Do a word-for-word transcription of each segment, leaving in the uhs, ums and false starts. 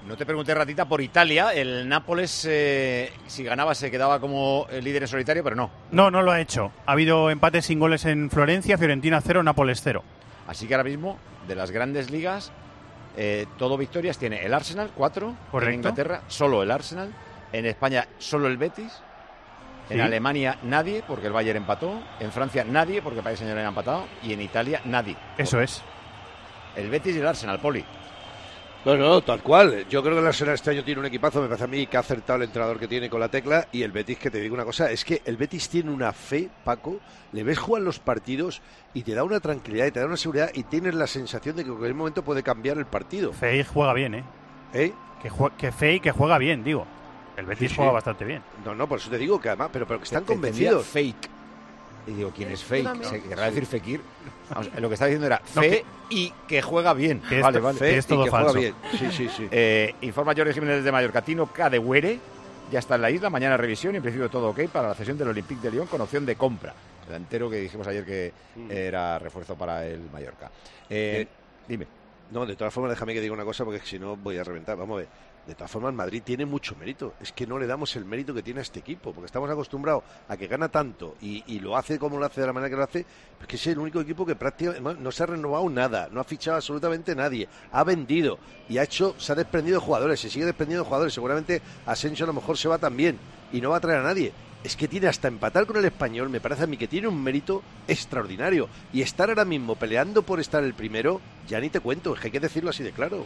No te pregunté, Ratita, por Italia. El Nápoles, eh, si ganaba, se quedaba como líder en solitario, pero no. No, no lo ha hecho. Ha habido empates sin goles en Florencia, Fiorentina cero, Nápoles cero. Así que ahora mismo, de las grandes ligas, eh, todo victorias tiene el Arsenal, cuatro. Correcto. En Inglaterra, solo el Arsenal. En España, solo el Betis. En Sí. Alemania, nadie, porque el Bayern empató. En Francia, nadie, porque el Paris Saint-Germain ha empatado. Y en Italia, nadie. Eso es. El Betis y el Arsenal, Poli. No, no, tal cual. Yo creo que el Arsenal este año tiene un equipazo, me parece a mí que ha acertado el entrenador que tiene con la tecla, y el Betis, que te digo una cosa, es que el Betis tiene una fe, Paco, le ves jugar los partidos y te da una tranquilidad y te da una seguridad y tienes la sensación de que en cualquier momento puede cambiar el partido. Fey juega bien, ¿eh? ¿Eh? Que, jue- que Fey que juega bien, digo. El Betis Sí, sí. juega bastante bien. No, no, por eso te digo que además, pero, pero que están Te- te convencidos. entendía Fake. Y digo, ¿quién es fake? también. Se querrá decir Fekir. Vamos, lo que está diciendo era No, fe que- y que juega bien. Que es- vale, vale. que es todo y que falso. juega bien. Sí, sí, sí. Eh, informa Jorge Jiménez de Mallorca. Tino Cadewere ya está en la isla. Mañana revisión y en principio todo ok para la cesión del Olympique de Lyon con opción de compra. El delantero que dijimos ayer que era refuerzo para el Mallorca. Eh, Eh, dime. No, de todas formas, déjame que diga una cosa, porque si no voy a reventar. Vamos a ver. De todas formas, Madrid tiene mucho mérito. Es que no le damos el mérito que tiene a este equipo, porque estamos acostumbrados a que gana tanto y, y lo hace como lo hace, de la manera que lo hace. Es que es el único equipo que prácticamente no se ha renovado nada, no ha fichado absolutamente nadie, ha vendido y ha hecho, se ha desprendido de jugadores, se sigue desprendiendo de jugadores. Seguramente Asensio a lo mejor se va también y no va a traer a nadie. Es que tiene hasta empatar con el Español, me parece a mí que tiene un mérito extraordinario. Y estar ahora mismo peleando por estar el primero, ya ni te cuento, es que hay que decirlo así de claro.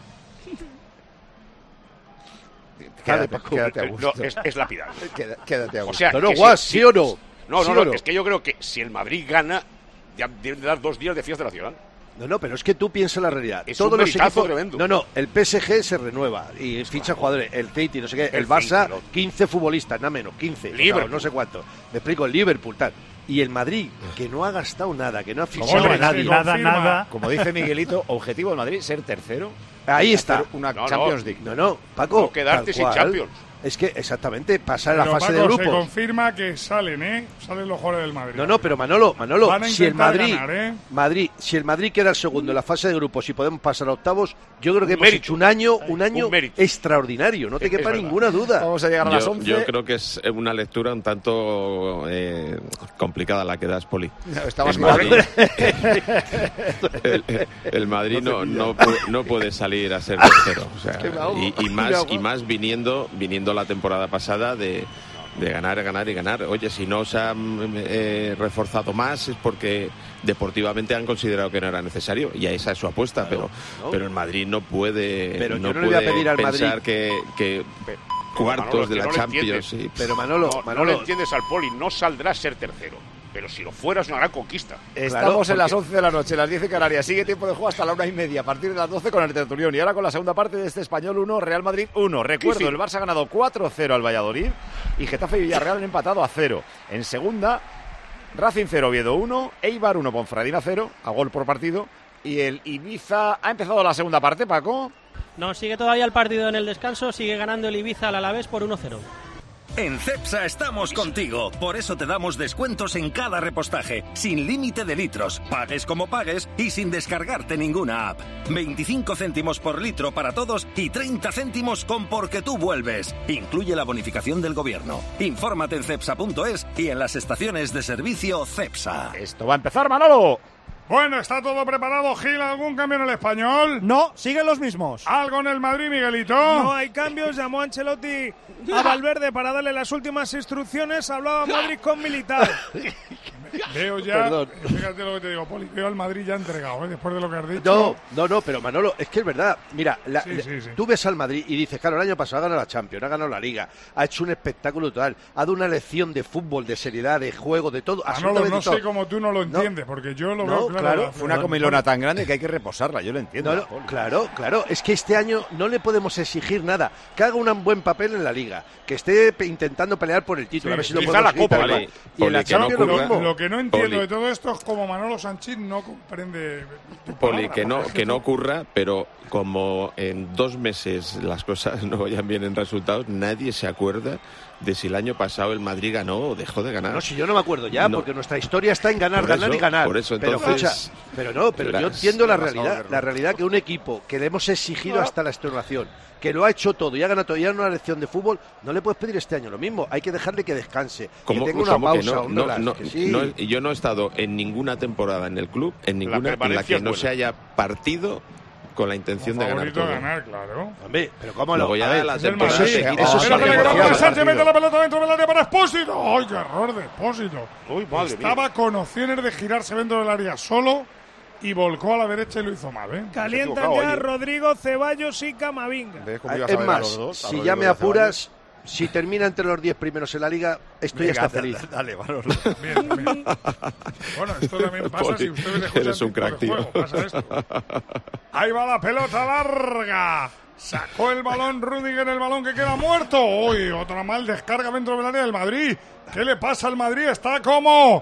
Quédate, Paco. quédate a No, gusto. es, es lapidar. Queda- Quédate a O gusto. sea, No, no, que Guas, si- ¿sí o no? No, ¿Sí no, o no, es que yo creo que si el Madrid gana, ya deben de dar dos días de fiesta nacional. No, no, pero es que tú piensas la realidad. Es Todos un los meritazo equipos. tremendo. No, no, el P S G se renueva y ficha jugadores. El City, no sé qué. El, El Barça, City, ¿no? quince futbolistas, nada menos, quince. Liverpool. No, no sé cuántos. Me explico, el Liverpool, tal. Y el Madrid, que no ha gastado nada, que no ha fichado Hombre, a nadie. nada, confirma. nada. Como dice Miguelito, objetivo del Madrid, ser tercero. Ahí y está. hacer Una No, no. Champions League. No, no, Paco. No quedarte tal sin cual. Champions. Es que exactamente, pasar a la Pero, fase Paco, de se grupos. confirma que salen, ¿eh? Salen los jugadores del Madrid. No, no, pero Manolo, Manolo, Van a si el intentar Madrid, ganar, ¿eh? Madrid, si el Madrid queda el segundo en la fase de grupos y podemos pasar a octavos, yo creo que Un hemos mérito. hecho un año, un año Un mérito. extraordinario, no te Es- quepa es verdad. ninguna duda. Vamos a llegar a las Yo, once. yo creo que es una lectura un tanto eh, complicada la que das, Poli. No, estabas El mal. Madrid, el, el Madrid no, no, puede, no puede salir a ser tercero. O sea, que me ahogo, y, y me más ahogo. y más viniendo viniendo la temporada pasada de, de ganar, ganar y ganar. Oye, si no se han eh, reforzado más es porque deportivamente han considerado que no era necesario y esa es su apuesta, Claro, pero no. pero el Madrid no puede Pero no yo no le voy a puede pedir al pensar Madrid- que, que Pero, cuartos Manolo, de que la no lo Champions entiendes. y- Pero Manolo, No, no Manolo, le entiendes al Poli, no saldrá a ser tercero. Pero si lo fuera es una gran conquista. Estamos Claro, en las porque- once de la noche, las diez en Canarias. Sigue tiempo de juego hasta la una y media, a partir de las doce con el Tertulión. Y ahora con la segunda parte de este Español uno, Real Madrid uno. Recuerdo, Sí, sí. el Barça ha ganado cuatro cero al Valladolid y Getafe y Villarreal han empatado a cero. En segunda, Racing cero, Oviedo uno, Eibar uno, Ponferradina cero, a gol por partido. Y el Ibiza ha empezado la segunda parte, Paco. No, sigue todavía el partido en el descanso, sigue ganando el Ibiza al Alavés por uno cero. En Cepsa estamos contigo, por eso te damos descuentos en cada repostaje, sin límite de litros, pagues como pagues y sin descargarte ninguna app. veinticinco céntimos por litro para todos y treinta céntimos con Porque tú vuelves. Incluye la bonificación del gobierno. Infórmate en cepsa punto es y en las estaciones de servicio Cepsa. Esto va a empezar, Manolo. Bueno, ¿está todo preparado, Gil? ¿Algún cambio en el Español? No, siguen los mismos. ¿Algo en el Madrid, Miguelito? No hay cambios, llamó Ancelotti a Valverde para darle las últimas instrucciones, hablaba Madrid con Militar. Veo ya, Perdón. fíjate lo que te digo, Poli, veo al Madrid ya entregado, ¿eh? Después de lo que has dicho. no, no, no, pero Manolo, es que es verdad. Mira, la- Sí, sí, sí. tú ves al Madrid y dices, claro, el año pasado ha ganado la Champions, ha ganado la Liga, ha hecho un espectáculo total, ha dado una lección de fútbol, de seriedad, de juego, de todo. Manolo, absolutamente no sé todo. cómo tú no lo No. entiendes, porque yo lo No, veo claro. claro, la- Fue una No, comilona tan grande que hay que reposarla, yo lo entiendo. No, no, Poli. claro, claro. Es que este año no le podemos exigir nada. Que haga un buen papel en la Liga. Que esté pe- intentando pelear por el título. Sí, a ver si lo quizá podemos la Copa, conseguir, Poli, tal cual. Y en la Poli, que no Champions lo ocurra- mismo. Lo que no entiendo Poli. de todo esto es como Manolo Sanchís no comprende. tu Poli, palabra, que no, porque es que no tú- ocurra, pero como en dos meses las cosas no vayan bien en resultados, nadie se acuerda de si el año pasado el Madrid ganó o dejó de ganar. No, si yo no me acuerdo ya, No. porque nuestra historia está en ganar, Por ganar eso, y ganar. por eso, pero entonces, escucha, pero no, pero yo las- entiendo la las- realidad, la realidad que un equipo que le hemos exigido hasta la extenuación, que lo ha hecho todo y ha ganado todo y ha una lección de fútbol, no le puedes pedir este año lo mismo. Hay que dejarle que descanse, que tenga una pausa, no, un no, relax, no, que sí. no, yo no he estado en ninguna temporada en el club, en ninguna en la que no se haya partido con la intención de ganar todo. ganar, claro. Hombre, pero cómo Luego lo ya a ver, la eso temporada es, te eso quita- es Espérate, que negociable Raúl el Sánchez mete partido. la pelota dentro del área para Expósito. ¡Ay, qué error de Expósito! Uy, madre Estaba mía. con opciones de girarse dentro del área solo y volcó a la derecha y lo hizo mal, ¿eh? Calientan equivocado ya ahí, ¿eh? Rodrigo, Ceballos y Camavinga. ¿Ves cómo ibas Es a ver a más, los dos? A si Rodrigo ya me y a apuras, si termina entre los diez primeros en la liga, estoy Venga, hasta feliz. Dale, Manolo. Bien, bien. Bueno, esto también pasa Poli, si ustedes escuchan eres un tipo de crack, tío. juego, pasa esto. Ahí va la pelota larga. Sacó el balón Rüdiger, el balón que queda muerto. Uy, otra mal descarga dentro del área del Madrid. ¿Qué le pasa al Madrid? Está como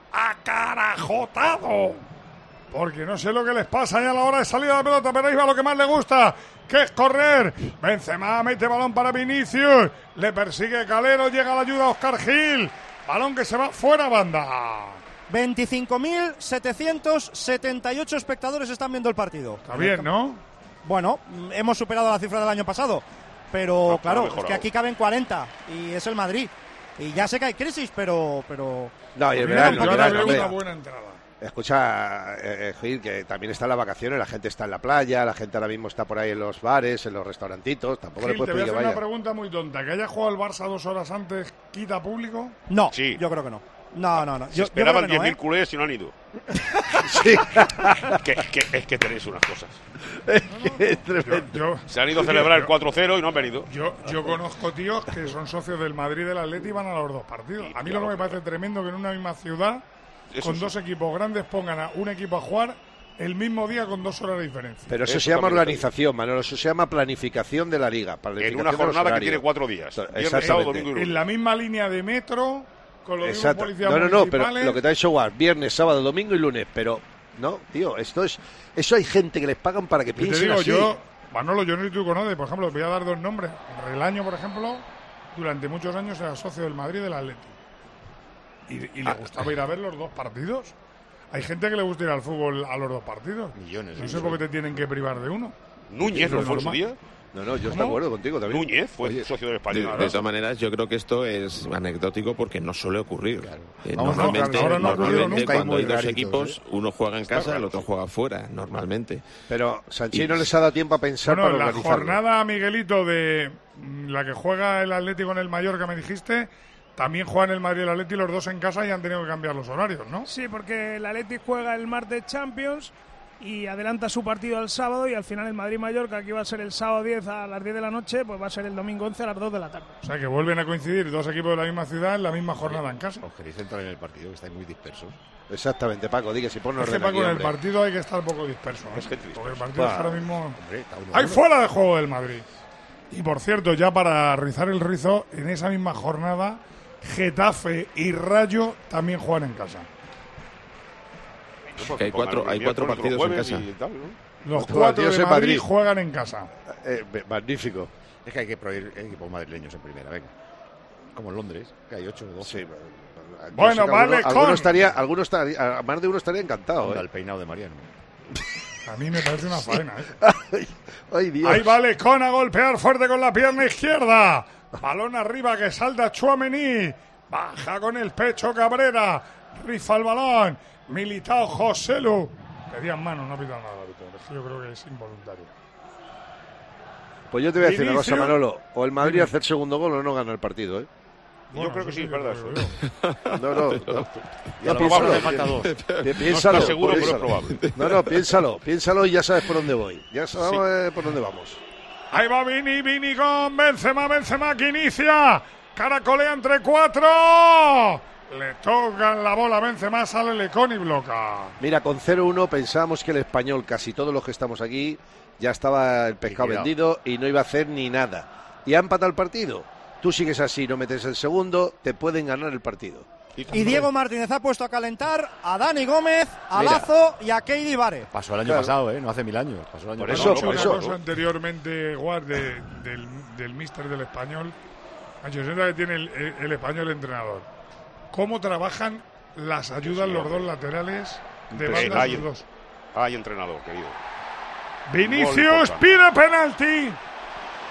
acarajotado. Porque no sé lo que les pasa ya a la hora de salida de la pelota, pero ahí va lo que más le gusta, que es correr. Benzema mete balón para Vinicius. Le persigue Calero, llega la ayuda a Oscar Gil. Balón que se va fuera banda. veinticinco mil setecientos setenta y ocho espectadores están viendo el partido. Está bien, ¿no? Bueno, mm, hemos superado la cifra del año pasado, pero Ah, claro, ha es que mejorado. aquí caben cuarenta y es el Madrid. Y ya sé que hay crisis, pero... pero No, y el Mira, verano, yo el ahora verano, veo hombre. una buena entrada. Escucha, eh, eh, Gil, que también está en las vacaciones, la gente está en la playa, la gente ahora mismo está por ahí en los bares, en los restaurantitos, tampoco Gil, le te puedes voy a pedir que hacer una vaya. pregunta muy tonta. ¿Que haya jugado el Barça dos horas antes quita público? no, Sí. yo creo que no. No, no, no. Se Yo, yo esperaban creo que no, diez mil ¿eh? culés y no han ido. Sí. que, que, es que tenéis unas cosas. Es Yo, tremendo. yo, Se han ido a celebrar el cuatro cero y no han venido. yo, yo conozco tíos que son socios del Madrid y del Atleti y van a los dos partidos. A mí lo que me parece tremendo que en una misma ciudad, Eso con sí. dos equipos grandes, pongan a un equipo a jugar el mismo día con dos horas de diferencia. Pero eso, Eso se llama también está organización, Manolo, eso se llama planificación de la liga. En planificación una de los jornada que horarios. tiene cuatro días. Viernes, Exactamente. sábado, domingo y lunes. En la misma línea de metro, con los mismos Exacto. policías No, no, no, pero municipales. lo que te ha dicho igual, viernes, sábado, domingo y lunes, pero no, tío, esto es, eso hay gente que les pagan para que Yo te piensen digo, así. yo, Manolo, yo no sé si tú conoces, por ejemplo, voy a dar dos nombres. Relaño, por ejemplo, durante muchos años era socio del Madrid y del Atleti. Y, y le gustaba ir a ver los dos partidos. Hay gente que le gusta ir al fútbol a los dos partidos. Millones. No sé por qué te tienen que privar de uno. Núñez no fue en su día. No, no, yo estoy de ¿Cómo? acuerdo contigo también. Núñez fue Oye, socio del De, Español. de todas maneras, yo creo que esto es anecdótico porque no suele ocurrir. Eh, Vamos, no, normalmente, claro, ahora no ha ocurrido normalmente nunca, cuando hay hay muy dos raritos, equipos, ¿eh? uno juega en casa, el raro, otro sí. juega fuera, normalmente. Pero Sanchi Y- no les ha dado tiempo a pensar Bueno, para la organizarlo. jornada, Miguelito, de mm, la que juega el Atlético en el Mallorca, me dijiste, también juegan el Madrid y el Atleti los dos en casa y han tenido que cambiar los horarios, ¿no? Sí, porque el Atleti juega el martes Champions y adelanta su partido al sábado y al final el Madrid-Mallorca, que iba a ser el sábado diez a las diez de la noche, pues va a ser el domingo once a las dos de la tarde. O sea que vuelven a coincidir dos equipos de la misma ciudad en la misma jornada en casa. Os queréis centrar en el partido, que estáis muy dispersos. Exactamente, Paco, di que si pones Es que orden para aquí, con el hombre. partido hay que estar un poco disperso. ¿eh? Es que triste. Porque el partido es Bah. ahora mismo... Hombre, está uno a ¡Hay uno. fuera de juego del Madrid! Y por cierto, ya para rizar el rizo, en esa misma jornada, Getafe y Rayo también juegan en casa. Que hay cuatro- hay cuatro partidos en casa. Los Otro cuatro partido de es en Madrid, Madrid. juegan en casa. Eh, be- magnífico. Es que hay que prohibir equipos madrileños en primera, venga. Como en Londres, que hay ocho o doce. Sí, yo Bueno, sé que vale, alguno, con- alguno estaría, alguno estaría, más de uno estaría encantado. Anda, ¿eh? el peinado de Mariano. A mí me parece una faena, ¿eh? Ay, ay, Dios. Ahí va Lecón a golpear fuerte con la pierna izquierda. Balón arriba que salta Tchouaméni. Baja con el pecho Cabrera. Rifa el balón. Militao Joselu. Pedían mano, no pitan nada, árbitro. Es que yo creo que es involuntario. Pues yo te voy a decir una cosa, Inicio. Manolo. O el Madrid hace el segundo gol o no gana el partido, ¿eh? Yo creo que sí, es verdad eso. No, no. no. Y a No, lo mejor piénsalo. le falta dos. Pi- Piénsalo. está seguro, pero es piénsalo. probable. No, no, piénsalo. Piénsalo y ya sabes por dónde voy. Ya sabes por dónde vamos. Ahí va Vini, Vini con Benzema, Benzema que inicia. Caracolea entre cuatro. Le tocan la bola a Benzema, sale Lecón y bloca. Mira, con cero uno pensábamos que el Español, casi todos los que estamos aquí, ya estaba el pescado Liquidado. vendido y no iba a hacer ni nada. Y ha empatado el partido. Tú sigues así, no metes el segundo, te pueden ganar el partido. Y Diego Martínez ha puesto a calentar a Dani Gómez, a Mira. Lazo y a Keidi Vare. Pasó el año Claro. pasado, ¿eh? No hace mil años. Pasó el año Por pasado. eso, Dicho por una eso. cosa anteriormente, Guard, de- del, del míster del Español. Ancho, sienta que tiene el, el- el Español entrenador. ¿Cómo trabajan las ayudas los dos laterales de Impresionante. banda Hay- los dos? Hay entrenador, querido. Vinicius importante. pide penalti.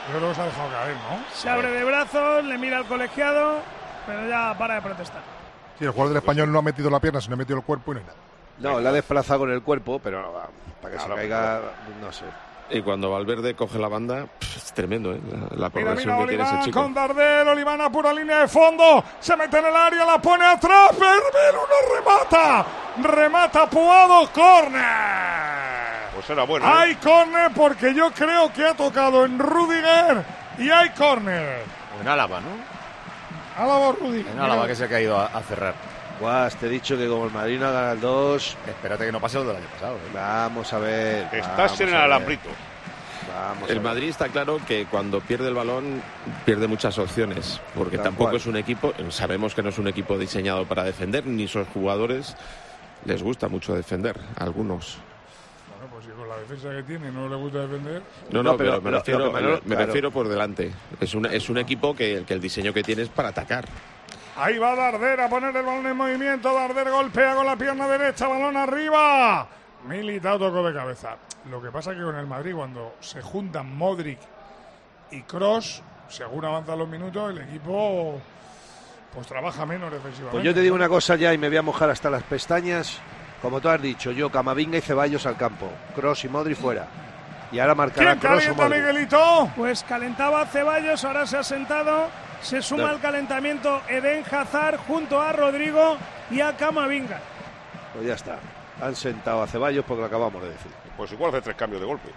Yo creo que se ha dejado caer, ¿no? Se abre de brazos, le mira al colegiado, pero ya para de protestar. Sí, el jugador del Español no ha metido la pierna, sino ha metido el cuerpo y no hay nada. No, la ha desplazado con el cuerpo, pero para que se caiga, no sé. Y cuando Valverde coge la banda, pff, es tremendo, ¿eh? La, la Mira, progresión mira, que tiene ese Oliván chico. con Dardel, Oliván a pura línea de fondo, se mete en el área, la pone atrás, Verbel, uno remata, remata Puado, córner. Pues era bueno. ¿eh? Hay córner porque yo creo que ha tocado en Rudiger y hay córner. En Álava, ¿no? Álava Rudiger. En Álava que se ha caído a, a cerrar. Guas, te he dicho que como el Madrid no gana el dos... Espérate que no pase lo del año pasado. ¿eh? Vamos a ver. Estás en el alambrito. Vamos El Madrid está claro que cuando pierde el balón pierde muchas opciones, porque Tal tampoco cual. es un equipo, sabemos que no es un equipo diseñado para defender, ni sus jugadores les gusta mucho defender, a algunos. Bueno, pues si con la defensa que tiene no le gusta defender. No, no, No, pero, pero- me, lo- refiero, lo que Manolo- me claro. refiero por delante. Es, una, es un equipo que, que el diseño que tiene es para atacar. Ahí va Darder a poner el balón en movimiento. Darder golpea con la pierna derecha, balón arriba. Militao tocó de cabeza. Lo que pasa que con el Madrid, cuando se juntan Modric y Kroos, según avanzan los minutos, el equipo pues trabaja menos defensivamente. Pues yo te digo una cosa ya y me voy a mojar hasta las pestañas. Como tú has dicho, yo, Camavinga y Ceballos al campo. Kroos y Modric fuera. Y ahora marcará ¿Quién Kroos o calienta, Modric. Miguelito? Pues calentaba Ceballos, ahora se ha sentado. Se suma No. al calentamiento Eden Hazard junto a Rodrigo y a Camavinga. Pues ya está. Han sentado a Ceballos porque lo acabamos de decir. Pues igual hace tres cambios de golpe.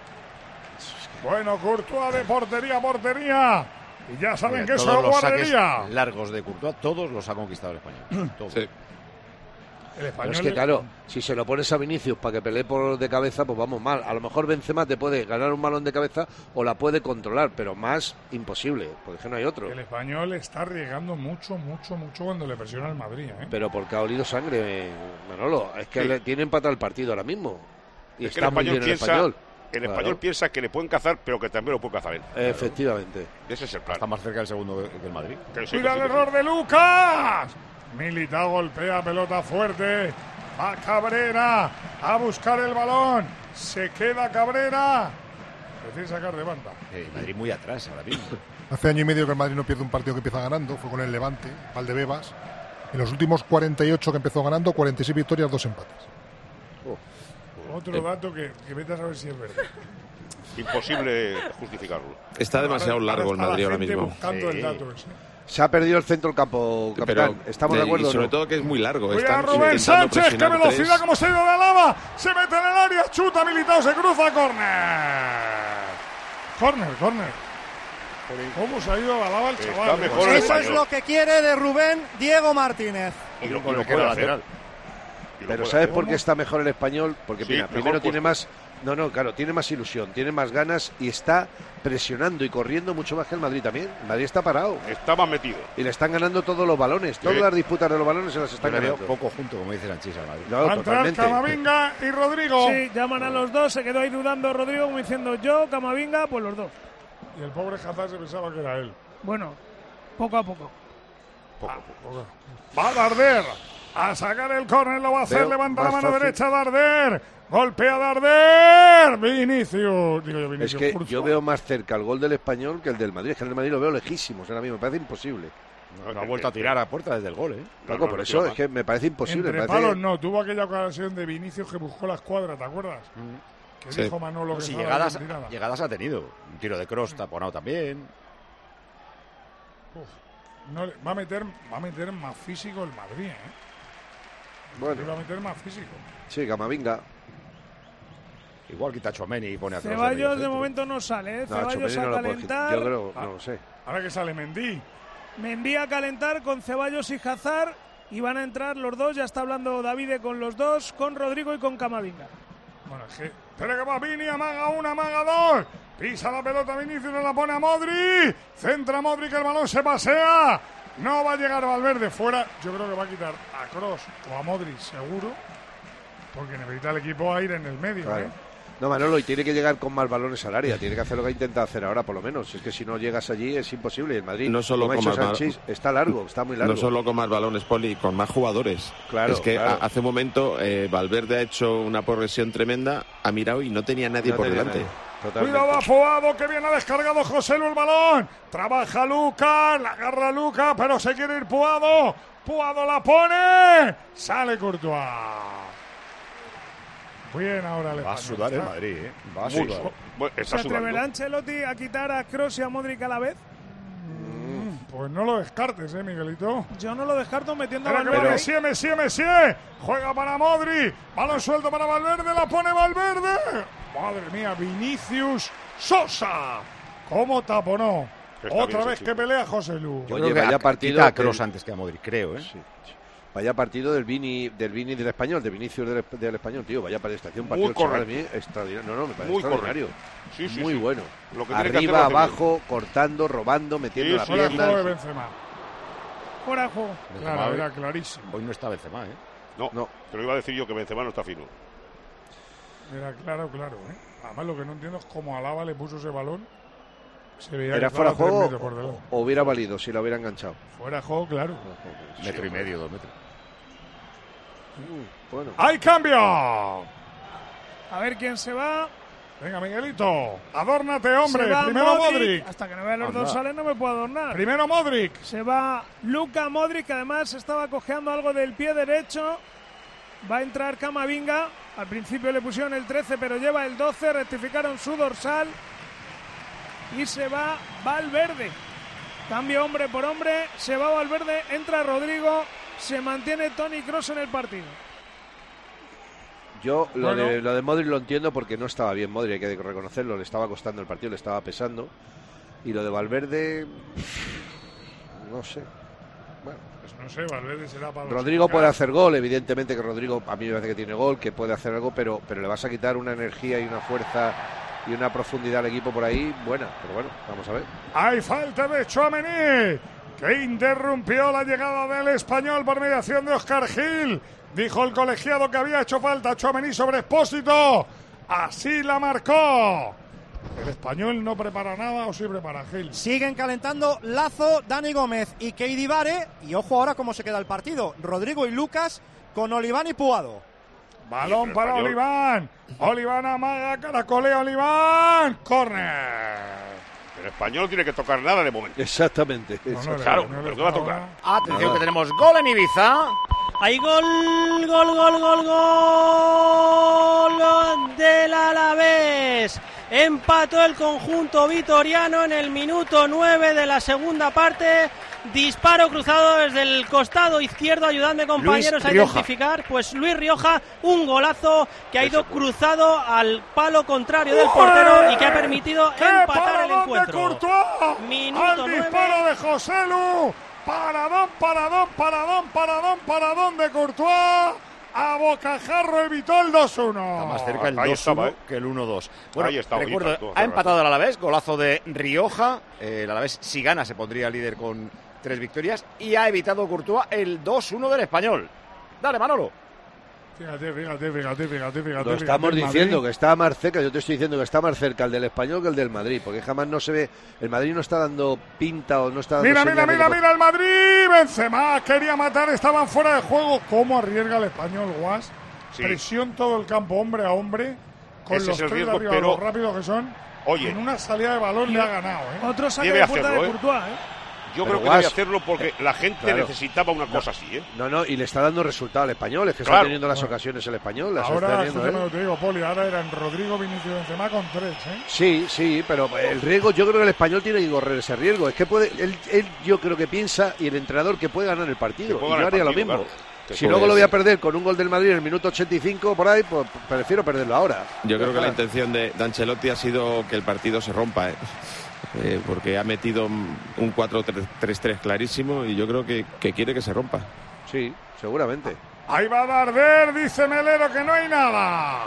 Bueno, Courtois de portería a portería. Y ya saben Mira, que eso todos es los saques guardería. largos de Courtois, todos los ha conquistado el español. Todos. Sí. El Pero español es que claro, si se lo pones a Vinicius para que pelee por de cabeza, pues vamos mal. A lo mejor Benzema te puede ganar un balón de cabeza o la puede controlar, pero más imposible, porque es que no hay otro. el español está arriesgando mucho, mucho, mucho cuando le presiona al Madrid, ¿eh? Pero porque ha olido sangre, Manolo. Es que Sí. le tiene empatado el partido ahora mismo. Y Es que está el muy español bien el piensa, español. el Claro. español piensa que le pueden cazar, pero que también lo puede cazar él. Efectivamente. Ese es el plan. Está más cerca del segundo que que el Madrid. Que sí, que Cuida sí, el que error sí. de Lucas. Militao golpea pelota fuerte. Va Cabrera a buscar el balón. Se queda Cabrera. Decide sacar de banda. Eh, Madrid muy atrás ahora mismo. Hace año y medio que el Madrid no pierde un partido que empieza ganando, fue con el Levante, Valdebebas. En los últimos cuarenta y ocho que empezó ganando, cuarenta y seis victorias, dos empates. Otro dato que, que vete a saber si es verdad. Imposible justificarlo. Está demasiado Ahora- largo el ahora está Madrid la ahora gente mismo. buscando el Sí. dato ese. Se ha perdido el centro del campo, capitán. Pero, ¿Estamos eh, de acuerdo y o sobre no? todo que es muy largo. Cuida Están Rubén intentando Sánchez, qué presionar velocidad, tres. como se ha ido de Alaba. Se mete en el área, chuta Militao, se cruza, córner. Córner, córner. ¿Cómo se ha ido de Alaba el Está chaval? mejor el Eso es español. lo que quiere de Rubén Diego Martínez. Y lo, y Con lo el que era puede hacer. lateral. Y lo Pero puede ¿sabes hacer. por qué está mejor el español? Porque Sí, mira, mejor primero tiene puesto. más... No, no, claro, tiene más ilusión, tiene más ganas y está presionando y corriendo mucho más que el Madrid también. El Madrid está parado Está más metido. y le están ganando todos los balones. Todas las disputas de los balones se las Yo están le veo ganando. poco junto, como dice Sanchís al Madrid. No, Va a entrar totalmente. Camavinga y Rodrigo. Sí, llaman a los dos, se quedó ahí dudando Rodrigo como diciendo yo, Camavinga, pues los dos. Y el pobre Hazard se pensaba que era él. Bueno, poco a poco. Poco, poco. Va Darder a sacar el córner, lo va a hacer, Veo levanta la más mano fácil. derecha Darder, golpea Darder, Vinicius, digo yo Es Vinicius. que Courtois. yo veo más cerca el gol del español que el del Madrid. Es que el del Madrid lo veo lejísimos ahora mismo, me parece imposible. No ha vuelto a tirar a puerta desde el gol, ¿eh? Paco, no, por no eso tira es que me parece imposible. Entre me parece- palos no, tuvo aquella ocasión de Vinicius que buscó la escuadra, ¿te acuerdas? Que Sí. dijo Manolo que Si estaba llegadas, bien tirada. llegadas ha tenido. Un tiro de cross taponado también. Uf, no le- va a meter, va a meter más físico el Madrid, ¿eh? Le Bueno, va a meter más físico. sí, Camavinga. Igual quita a Tchouaméni y pone a Kroos de Ceballos de mediocentro. momento no sale, ¿eh? No, Ceballos Tchouaméni a no lo puedo calentar. quitar. Yo creo, Ah. no lo sé. Ahora que sale Mendy. Me envía a calentar con Ceballos y Hazard y van a entrar los dos, ya está hablando Davide con los dos, con Rodrigo y con Camavinga. Bueno, es que espera que va Vini, amaga una, amaga dos. Pisa la pelota Vinicius, la pone a Modri. Centra Modri, que el balón se pasea. No va a llegar Valverde fuera. Yo creo que va a quitar a Kroos o a Modri seguro. Porque necesita el equipo aire en el medio. Claro. ¿eh? No, Manolo, y tiene que llegar con más balones al área. Tiene que hacer lo que ha intentado hacer ahora, por lo menos. Es que si no llegas allí es imposible. Y el Madrid, No solo como ha con dicho más bal- Sanchís, está largo, está muy largo. No solo con más balones, Poli, con más jugadores. Claro, es que claro. a- hace un momento eh, Valverde ha hecho una progresión tremenda, ha mirado y no tenía nadie No por tenía delante. nadie. Totalmente. Cuidado, va Puado, que bien ha descargado José Lu el balón. Trabaja Lucas, la agarra Lucas, pero se quiere ir Puado. Puado la pone. Sale Courtois. Bien, ahora le Va a sudar el Madrid, ¿eh? Va a Muy sudar. Bueno, ¿Se atreverá Ancelotti a quitar a Kroos y a Modric a la vez? Pues no lo descartes, ¿eh, Miguelito? Yo no lo descarto metiendo a Espera que Valverde. Messi, Messi, Messi. Juega para Modri. Balón suelto para Valverde. La pone Valverde. Madre mía, Vinicius Sosa. ¿Cómo taponó? Está Otra bien, vez sí, que sí. pelea José Lu. Yo Oye, creo que vaya a- partido quita a del- Kroos antes que a Modric, creo, ¿eh? Sí, sí. Vaya partido del Vini, del Vini del Español, de Vinicius del, del Español, tío. Vaya prestación, partido Muy correcto. chaval, a mí, extraordinario. No, no, me parece Muy extraordinario. correcto. Sí, sí, Muy sí. bueno. Lo que tiene que Arriba, hacer lo hace abajo, cortando, robando, metiendo Sí, la sí, Fuera de pierna. juego de Benzema. Fuera de juego. Claro, Benzema, era clarísimo. Hoy no está Benzema, ¿eh? No, No. te lo iba a decir yo, que Benzema no está fino. Era claro, claro. ¿eh? Además, lo que no entiendo es cómo Alaba le puso ese balón. Se veía ¿Era que fuera de estaba tres juego metros por delante. o hubiera valido si lo hubiera enganchado? Fuera de juego, claro. Metro y medio, dos metros. Mm, Bueno. ¡Hay cambio! A ver quién se va. Venga, Miguelito. Adórnate, hombre. Se va Primero Modric. Modric. Hasta que no vea los Anda. dorsales no me puedo adornar. Primero Modric. Se va Luka Modric, que además estaba cojeando algo del pie derecho. Va a entrar Camavinga. Al principio le pusieron el trece, pero lleva el doce. Rectificaron su dorsal. Y se va Valverde. Cambio hombre por hombre. Se va Valverde. Entra Rodrigo. Se mantiene Toni Kroos en el partido. Yo lo, Bueno. de, lo de Modric lo entiendo porque no estaba bien Modric, hay que reconocerlo, le estaba costando el partido, le estaba pesando. Y lo de Valverde, no sé. Bueno, Pues no sé, Valverde será para los Rodrigo que puede quieran. hacer gol, evidentemente que Rodrigo a mí me parece que tiene gol, que puede hacer algo, pero, pero le vas a quitar una energía y una fuerza y una profundidad al equipo por ahí buena. Pero bueno, vamos a ver. Hay falta de Tchouaméni, que interrumpió la llegada del Español por mediación de Óscar Gil. Dijo el colegiado que había hecho falta Tchouaméni sobre Expósito. Así la marcó. El Español no prepara nada o sí prepara Gil. Siguen calentando Lazo, Dani Gómez y Keidi Vare. Y ojo ahora cómo se queda el partido. Rodrigo y Lucas con Oliván y Puado. Balón el para Español. Oliván. Oliván amaga, caracolea Oliván. Córner. El Español no tiene que tocar nada de momento. Exactamente. No, no, le- Claro, no le pero ¿qué va a toca tocar? ahora. Atención que tenemos gol en Ibiza. Hay gol, gol, gol, gol, gol del Alavés. Empató el conjunto vitoriano en el minuto nueve de la segunda parte. Disparo cruzado desde el costado izquierdo, ayudando a compañeros Luis a Rioja. identificar. Pues Luis Rioja, un golazo que ha ido cruzado al palo contrario del portero y que ha permitido ¡Qué empatar el paradón de encuentro. Courtois! Minuto Al nueve. disparo de José Lu. Paradón, paradón, paradón, paradón, paradón de Courtois. A bocajarro evitó el dos uno. Está más cerca el Ahí dos estaba, uno ¿eh? que el uno dos. Bueno, Ahí estaba, recuerdo, impactó, ha hace empatado el Alavés, golazo de Rioja. Eh, el Alavés, si gana, se pondría líder con tres victorias. Y ha evitado Courtois el dos uno del Español. Dale, Manolo. Fíjate, fíjate, fíjate, fíjate, fíjate. Lo estamos fíjate, el diciendo, Madrid. que está más cerca, yo te estoy diciendo que está más cerca el del Español que el del Madrid, porque jamás no se ve, el Madrid no está dando pinta o no está dando Mira, mira, señas de mira, que- mira el Madrid. Benzema quería matar, estaban fuera de juego. ¿Cómo arriesga el Español, Guas? Sí. Presión todo el campo, hombre a hombre. Con Ese los es el tres de riesgo, arriba, pero- los rápidos que son. Oye. En una salida de balón le ha ganado, ¿eh? Otro saque Debe de puerta hacerlo, de ¿eh? Courtois, ¿eh? Yo Pero creo que Guas- debe hacerlo porque la gente Claro. necesitaba una cosa así, ¿eh? No, no, y le está dando resultado al Español, es que Claro. está teniendo las ocasiones el Español, las está Ahora, teniendo escúchame él. lo que te digo, Poli, ahora eran Rodrigo, Vinicius, Benzema con tres, ¿eh? Sí, sí, pero el riesgo, yo creo que el Español tiene que correr ese riesgo, es que puede, él, él yo creo que piensa, y el entrenador, que puede ganar el partido, Que puede y yo ganar el haría lo partido, mismo. claro. Que Si puede luego lo voy a ser. perder con un gol del Madrid en el minuto ochenta y cinco por ahí, pues prefiero perderlo ahora. Yo creo que la Claro. intención de, de Ancelotti ha sido que el partido se rompa, ¿eh? Eh, porque ha metido un cuatro tres tres clarísimo y yo creo que, que quiere que se rompa. Sí, seguramente. Ahí va Darder, dice Melero que no hay nada.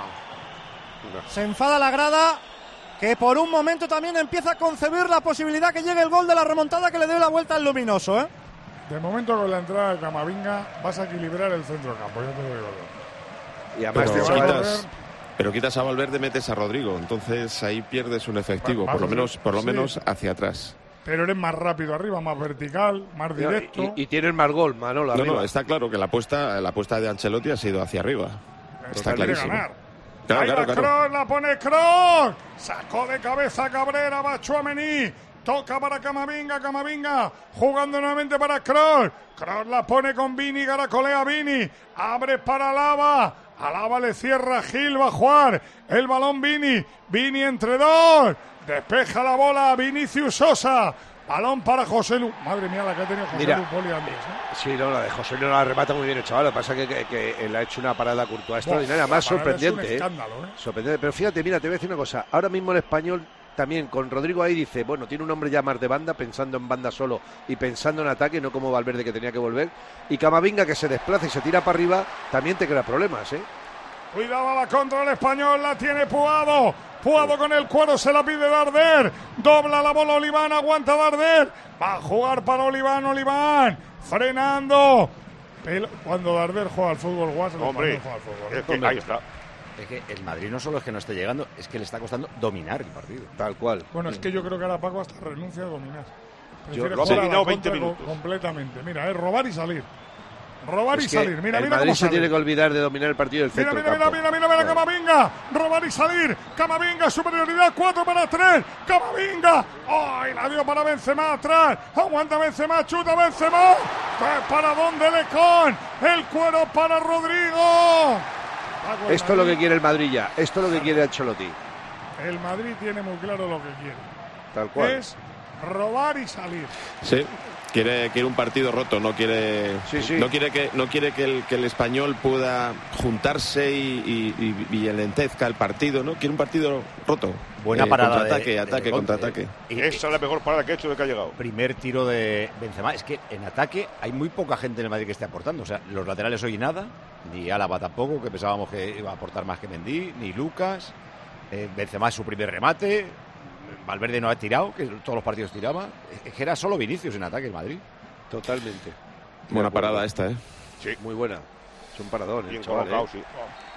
Se enfada la grada, que por un momento también empieza a concebir la posibilidad que llegue el gol de la remontada que le dé la vuelta al luminoso, ¿eh? De momento, con la entrada de Camavinga, vas a equilibrar el centro del campo, yo te lo digo yo. Y además Pero te va a chaval- quitas, pero quitas a Valverde, metes a Rodrigo, entonces ahí pierdes un efectivo, Bueno, por lo vamos a menos, ver, por lo sí. menos hacia atrás. Pero eres más rápido arriba, más vertical, más directo. y, y tienes más gol, Manolo, No, arriba. no, está claro que la apuesta, la apuesta de Ancelotti ha sido hacia arriba. Pero Está quiere clarísimo. ganar. Claro, Ahí claro, va claro. Kroos, la pone Kroos. Sacó de cabeza Cabrera, va Tchouaméni. Toca para Camavinga, Camavinga. Jugando nuevamente para Kroos. Kroos la pone con Vini, garacolea Vini. Abre para Alaba. Alaba le cierra Gil, va a jugar. El balón Vini. Vini entre dos. Despeja la bola Vinicius Sosa. Balón para José Lu. Madre mía, la que ha tenido José Mira, Lu Poli antes, ¿eh? Sí, no, la de José Lu la remata muy bien el chaval. Lo que pasa es que, que, que le ha hecho una parada a Courtois extraordinaria, más la parada sorprendente. es un ¿eh? escándalo, ¿eh? Sorprendente. Pero fíjate, mira, te voy a decir una cosa. Ahora mismo el Español también con Rodrigo ahí dice, bueno, tiene un hombre ya más de banda, pensando en banda solo y pensando en ataque, no como Valverde que tenía que volver. Y Camavinga que se desplaza y se tira para arriba, también te crea problemas, ¿eh? Cuidado a la contra el Español, la tiene Puado. Puado con el cuero, se la pide Darder. Dobla la bola Oliván, aguanta Darder. Va a jugar para Oliván, Oliván. Frenando. Pero cuando Darder juega al fútbol, Guas, Hombre, juega al fútbol. es que ahí está. Es que el Madrid no solo es que no esté llegando, es que le está costando dominar el partido. Tal cual. Bueno, es que yo creo que ahora Paco hasta renuncia a dominar. Prefiere lo ha jugar a la dominado contra veinte minutos. completamente. Mira, es robar y salir. Robar Es y que salir. Mira, el mira Madrid cómo se sale. tiene que olvidar de dominar el partido del Mira, centro mira, del mira, campo. mira, mira, mira, Camavinga. Robar y salir. Camavinga, superioridad, cuatro para tres. Camavinga. ¡Ay, la dio para Benzema atrás! Aguanta Benzema, chuta Benzema. Para dónde Lecón. El cuero para Rodrigo. Paco, Esto es lo Madrid, que quiere el Madrid ya. Esto es lo que quiere Ancelotti. El Madrid tiene muy claro lo que quiere. Tal cual. Es robar y salir. Sí. Quiere, quiere un partido roto, no quiere, Sí, sí. no quiere que, no quiere que el, que el español pueda juntarse y, y, y, y enlentezca el partido, ¿no? Quiere un partido roto. Buena Eh, parada contraataque, de- ataque, de contraataque. Y- Esa es la mejor parada que ha hecho de que ha llegado. Primer tiro de Benzema. Es que en ataque hay muy poca gente en el Madrid que esté aportando. O sea, los laterales hoy nada, ni Álava tampoco, que pensábamos que iba a aportar más que Mendy, ni Lucas. Eh, Benzema es su primer remate. Valverde no ha tirado, que todos los partidos tiraba. Es que era solo Vinicius en ataque el Madrid. Totalmente. Buena parada esta, ¿eh? Sí. Muy buena. Es un paradón, Bien el chaval, colocado, ¿eh? sí.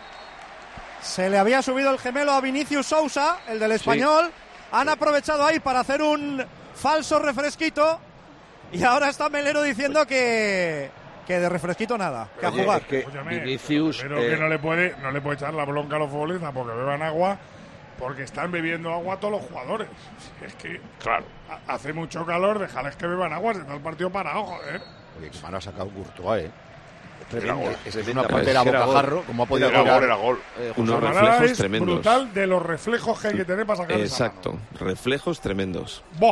Se le había subido el gemelo a Vinicius Sousa, el del Español. Han aprovechado ahí para hacer un falso refresquito. Y ahora está Melero diciendo que, que de refresquito nada, que a Oye, jugar. es que Escúchame, Vinicius... Pero eh, que no le puede, no le puede echar la bronca a los futbolistas porque beban agua, porque están bebiendo agua todos los jugadores. Es que Claro. ha- hace mucho calor, déjales que beban agua, se está el partido parado, joder. Oye, que mano ha sacado Courtois, ¿eh? Era gol. Es tremenda, una pues, puntera era bocajarro, gol. como ha podido Era tirar, gol, era gol. eh, Unos José Manuel. Manada reflejos es tremendos. brutal de los reflejos que hay que tener para sacar esa Exacto, mano. reflejos tremendos. Boh.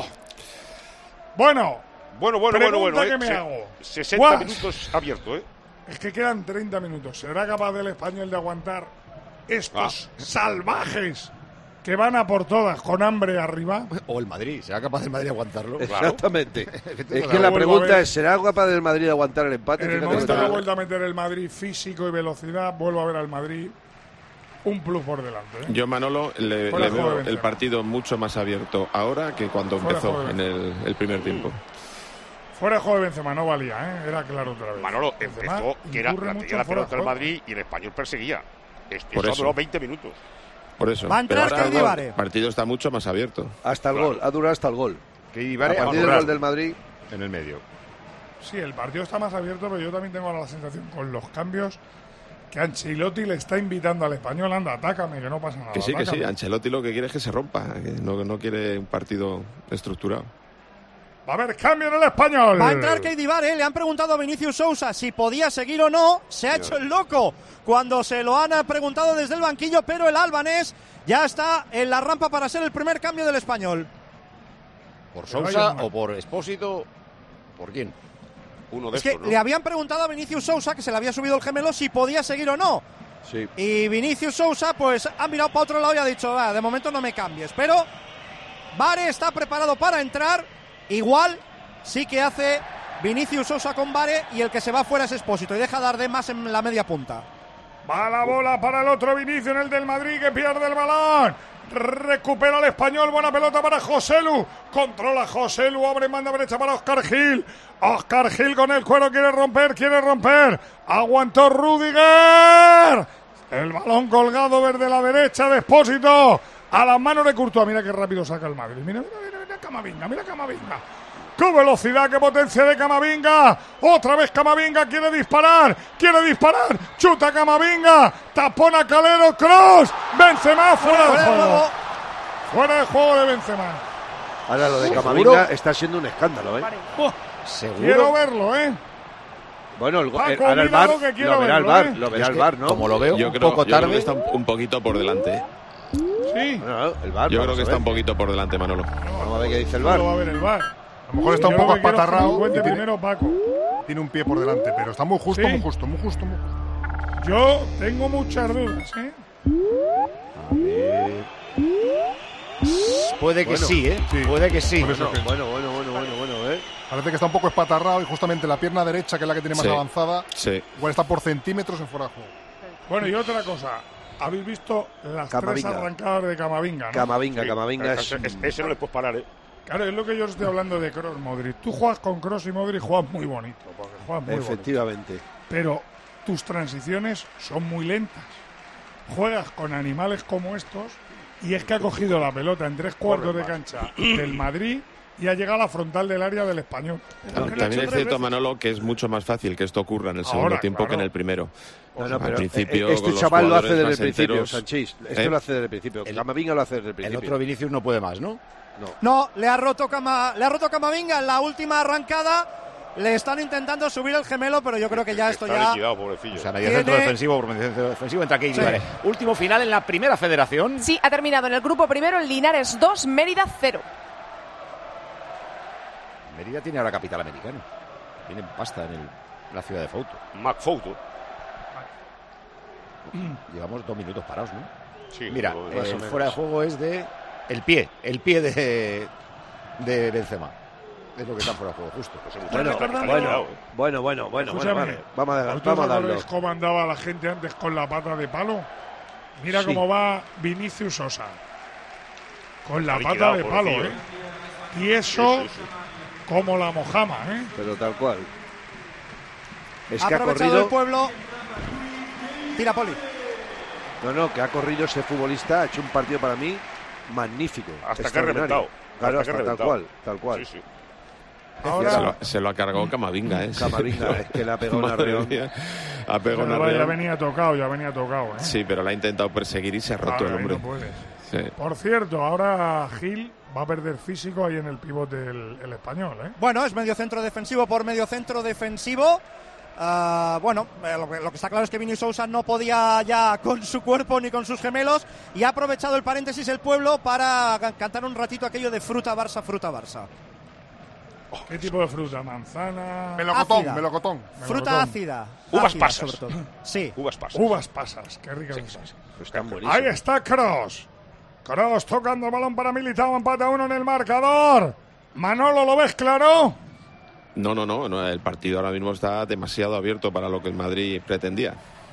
Bueno, Bueno, bueno, Pregunta bueno, bueno. que eh. me Se- hago. sesenta Guas. minutos abierto, ¿eh? es que quedan treinta minutos. ¿Será capaz el Español de aguantar estos salvajes que van a por todas con hambre arriba? O el Madrid, ¿será capaz el Madrid de aguantarlo? Exactamente. Efectivamente. Es que la Vuelvo a pregunta ver. es, ¿será capaz del Madrid de aguantar el empate? En el Fíjate que momento está- que vuelta a meter el Madrid físico y velocidad, vuelvo a ver al Madrid un plus por delante. ¿eh? Yo, Manolo, le, Fuera le juego de veo el Benzema. partido mucho más abierto ahora que cuando Fuera empezó juego de en el, el primer tiempo. Fuera de juego de Benzema, no valía, ¿eh? Era claro otra vez. Manolo Benzema empezó, que era incurre la, mucho tenía la en fuera de pelota del juego. Madrid y el español perseguía. Esto Por eso eso. duró veinte minutos. Por eso. Va a entrar Pero ahora Keidi Vare. el partido está mucho más abierto. Hasta el gol, ha durado hasta el gol. Que A Ibare partir del gol del Madrid... en el medio. Sí, el partido está más abierto, pero yo también tengo la sensación con los cambios que Ancelotti le está invitando al Español, anda, atácame, que no pasa nada. Que sí, que sí. atácame. Ancelotti lo que quiere es que se rompa, que no, no quiere un partido estructurado. Va a haber cambio en el Español. Va a entrar Keidi Vare, le han preguntado a Vinicius Sousa si podía seguir o no, se ha hecho el loco cuando se lo han preguntado desde el banquillo, pero el albanés ya está en la rampa para ser el primer cambio del Español. ¿Por Pero Sousa vaya- o por Expósito? ¿Por quién? Uno de Es que estos, ¿no? le habían preguntado a Vinicius Sousa, que se le había subido el gemelo, si podía seguir o no. Sí. Y Vinicius Sousa pues ha mirado para otro lado y ha dicho, ah, de momento no me cambies. Pero Vare está preparado para entrar. Igual sí que hace Vinicius Sousa con Vare y el que se va fuera es Expósito y deja a Darder más en la media punta. Va la bola para el otro Vinicius, en el del Madrid, que pierde el balón. Recupera el Español, buena pelota para Joselu. Controla Joselu, abre manda derecha para Óscar Gil. Óscar Gil con el cuero, quiere romper, quiere romper. Aguantó Rüdiger. El balón colgado desde la derecha de Expósito. A las manos de Courtois. Mira qué rápido saca el Madrid. Mira, mira, mira, mira Camavinga, mira Camavinga. ¡Qué velocidad, qué potencia de Camavinga! Otra vez Camavinga quiere disparar, quiere disparar. Chuta Camavinga, tapona Calero, cross. Benzema fuera de juego. Fuera de juego de Benzema. Ahora lo de Camavinga está siendo un escándalo, ¿eh? Oh, quiero verlo, ¿eh? Bueno, el, Paco, el, ahora el mira VAR, lo que quiero lo verá el verlo, VAR, ¿eh? lo verá Es el que, VAR, ¿no? como lo veo Yo un creo, poco yo creo tarde. que está un, un poquito por delante. Sí. Bueno, el VAR, Yo vamos creo que a está ver. un poquito por delante, Manolo. Vamos a ver qué dice el No VAR. lo va a ver el VAR. A lo mejor está un Yo poco lo que quiero es que me espatarrado. cuente y tiene, primero Paco. tiene un pie por delante, pero está muy justo, ¿Sí? muy justo, muy justo, muy justo. Yo tengo muchas dudas, ¿eh? A ver. Puede que Bueno, sí, ¿eh? sí. Puede que sí. Por eso que- Bueno, bueno, bueno, bueno, bueno, ¿eh? Parece que está un poco espatarrado y justamente la pierna derecha, que es la que tiene más Sí. avanzada, Sí. igual está por centímetros en fuera de juego. Bueno, y otra cosa. Habéis visto las Camavinga. tres arrancadas de Camavinga, ¿no? Camavinga, Sí, Camavinga es... ese, ese- ese no le puedes parar, ¿eh? Claro, es lo que yo os estoy hablando de Kroos, Modric. Tú juegas con Kroos y Modric, juegas muy bonito, porque juegas muy bonito. Efectivamente. Pero tus transiciones son muy lentas. Juegas con animales como estos y es que ha cogido la pelota en tres cuartos de cancha del Madrid y ha llegado a la frontal del área del Español. No, también es cierto, Manolo, que es mucho más fácil que esto ocurra en el segundo Ahora, tiempo claro. que en el primero. No, no, Al pero principio, eh, este con los chaval lo hace jugadores desde el más principio, enteros. Sanchís. Este ¿Eh? lo hace desde el principio. El- Camavinga lo hace desde el El principio. otro Vinicius no puede más, ¿no? No. No, le ha roto Cama, le ha roto Camavinga en la última arrancada. Le están intentando subir el gemelo, pero yo creo que ya esto Está ya. liquidado, pobrecillo. O sea, medio Tiene- centro defensivo, por medio centro defensivo, entra Keylor. Sí. Vale. Último final en la primera federación. Sí, ha terminado en el grupo primero el Linares dos, Mérida cero. Mérida tiene ahora capital americano. Tiene pasta en, el- en la ciudad de Fouto. McFouto. Llevamos dos minutos parados, ¿no? Sí, Mira, lo- eh, más o el menos. fuera de juego es de el pie, el pie de, de Benzema. Es lo que está fuera de juego, justo. Ese muchacho Bueno, está- está bueno, liquidado, ¿eh? bueno, bueno, bueno, bueno, Escúchame, vale. Vamos a, ¿Vosotros vamos a darlo. acordáis cómo andaba la gente antes con la pata de palo? Mira Sí. cómo va Vinicius Sosa. Con la Está pata liquidado, de palo, pobrecillo, ¿eh? Y eso, Sí, sí, sí. como la mojama, ¿eh? Pero tal cual. Es Ha que ha aprovechado corrido... el pueblo. Tira, Poli. No, no, que ha corrido ese futbolista, ha hecho un partido para mí magnífico. Hasta que ha extraordinario. reventado. Claro, Hasta que hasta ha tal reventado. cual, tal cual. Sí, sí. Ahora, Se lo, se lo ha cargado Camavinga, ¿eh? Camavinga, es que le ha pegado un Madre arreón. mía. Ha pegado un pero vaya, ya arreón. venía tocado, ya venía tocado, ¿eh? Sí, pero la ha intentado perseguir y se ha roto Ahora, el ahí hombre. no puedes. Sí. Por cierto, ahora Gil va a perder físico ahí en el pivote del el español, ¿eh? Bueno, es medio centro defensivo por medio centro defensivo. Ah, bueno, eh, lo, que, lo que está claro es que Vini Sousa no podía ya con su cuerpo ni con sus gemelos y ha aprovechado el paréntesis el pueblo para ca- cantar un ratito aquello de fruta Barça, fruta Barça. ¿Qué tipo de fruta? Manzana. Melocotón, Ácida. melocotón. Fruta Melocotón. ácida. Uvas ácida, pasas. sobre todo. Sí. Uvas pasas. Uvas pasas, qué ricas Sí, son. sí, sí. Están buenísimos. Ahí está Kroos. Kroos tocando el balón para Militao, empate a uno en el marcador. Manolo, ¿lo ves claro? No, no, no, no, el partido ahora mismo está demasiado abierto para lo que el Madrid pretendía.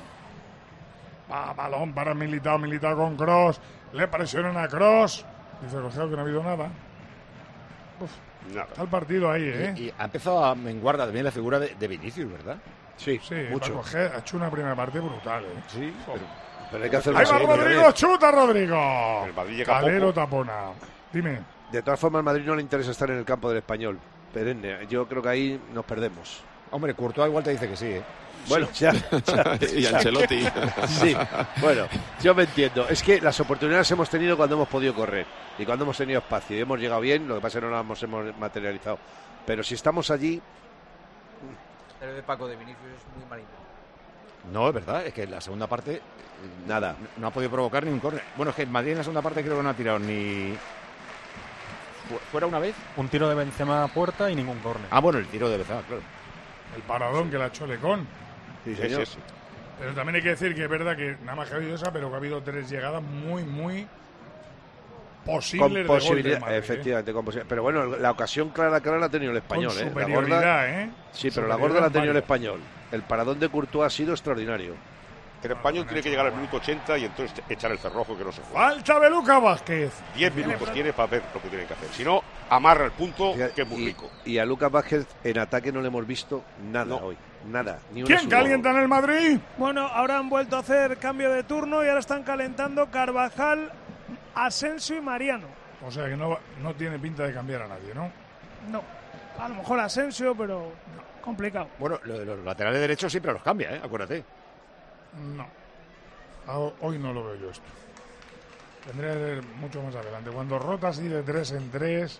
Va, balón para Militao, Militao con Kroos. Le presionan a Kroos. Dice Cogeado que no ha habido nada. Uf, Nada. está el partido ahí, ¿eh? Y, y ha empezado a menguar también la figura de, de Vinicius, ¿verdad? Sí, Sí, mucho. Paco G ha hecho una primera parte brutal, ¿eh? Sí, pero Pero hay que hacer Ahí va segundo Rodrigo, también. chuta Rodrigo. El Madrid llega Calero poco. tapona. Dime. De todas formas, al Madrid no le interesa estar en el campo del Español. Perenne. Yo creo que ahí nos perdemos. hombre, Courtois igual te dice que sí, ¿eh? Bueno, ya, ya, Y Ancelotti. sí, bueno, yo me entiendo. Es que las oportunidades hemos tenido cuando hemos podido correr y cuando hemos tenido espacio y hemos llegado bien, lo que pasa es que no las hemos materializado. Pero si estamos allí, El de Paco de Vinicius es muy malito. No, es verdad, es que en la segunda parte eh, nada. no ha podido provocar ni un córner. Bueno, es que el Madrid en la segunda parte creo que no ha tirado ni... Fu- ¿Fuera una vez? Un tiro de Benzema a puerta y ningún córner. Ah, bueno, el tiro de Benzema, claro. El paradón que le ha hecho Lecón. Sí, Sí, señor. sí, sí. Pero también hay que decir que es verdad que nada más que ha habido esa, pero que ha habido tres llegadas muy, muy posibles Con de gol del posibilidad, Madrid, ¿eh? efectivamente, con posibilidad. Pero bueno, la ocasión clara, clara la ha tenido el español, Con ¿eh? La superioridad, gorda, ¿eh? sí, pero la Superioridad gorda la ha en tenido el varios. español. El paradón de Courtois ha sido extraordinario. El español tiene que llegar al minuto ochenta y entonces echar el cerrojo que no se juega. Falta de Lucas Vázquez. Diez minutos tiene para ver lo que tienen que hacer. Si no, amarra el punto, que es muy Y, rico. y a Lucas Vázquez en ataque no le hemos visto nada No. hoy. Nada. Ni una ¿Quién sudada. calienta en el Madrid? Bueno, ahora han vuelto a hacer cambio de turno y ahora están calentando Carvajal, Asensio y Mariano. O sea que no, no tiene pinta de cambiar a nadie, ¿no? No. A lo mejor Asensio, pero no, complicado. Bueno, lo de los laterales derechos siempre los cambia, ¿eh? Acuérdate. No. Hoy no lo veo yo esto. Tendría que ser mucho más adelante. Cuando rota así de tres en tres,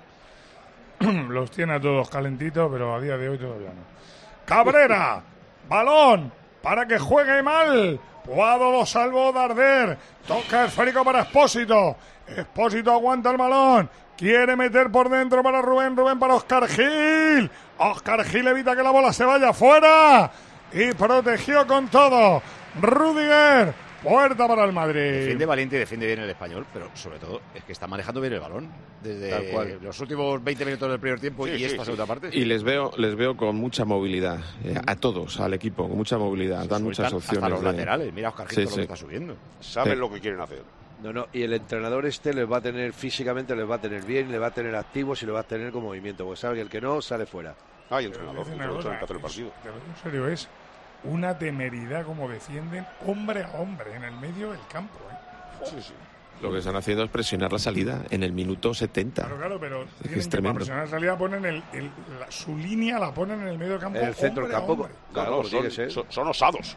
los tiene a todos calentitos, pero a día de hoy todavía no. Cabrera, balón para que juegue mal. Puado lo salvó Darder. Toca esférico para Expósito. Expósito aguanta el balón. Quiere meter por dentro para Rubén. Rubén para Óscar Gil. Óscar Gil evita que la bola se vaya fuera. Y protegió con todo. Rüdiger. Puerta para el Madrid. Defiende valiente y defiende bien el Español, pero sobre todo es que está manejando bien el balón desde los últimos veinte minutos del primer tiempo sí, y esta sí, segunda sí. parte. Y les veo les veo con mucha movilidad, eh, a todos, al equipo, con mucha movilidad. Sí, dan muchas opciones. Hasta los de... laterales, mira Óscar Gil sí, lo sí. que está subiendo. Saben sí. lo que quieren hacer. No, no, y el entrenador este les va a tener físicamente, les va a tener bien, les va a tener activos y les va a tener con movimiento, porque sabe que el que no sale fuera. Ah, y el entrenador, el entrenador hacer el partido. En serio, es una temeridad como defienden hombre a hombre en el medio del campo. ¿eh? Sí, sí. Lo que están haciendo es presionar la salida en el minuto setenta. Claro, claro, pero es tienen es que para presionar la salida ponen el, el, la, su línea la ponen en el medio del campo. En el centro del campo, claro, son, son, son osados.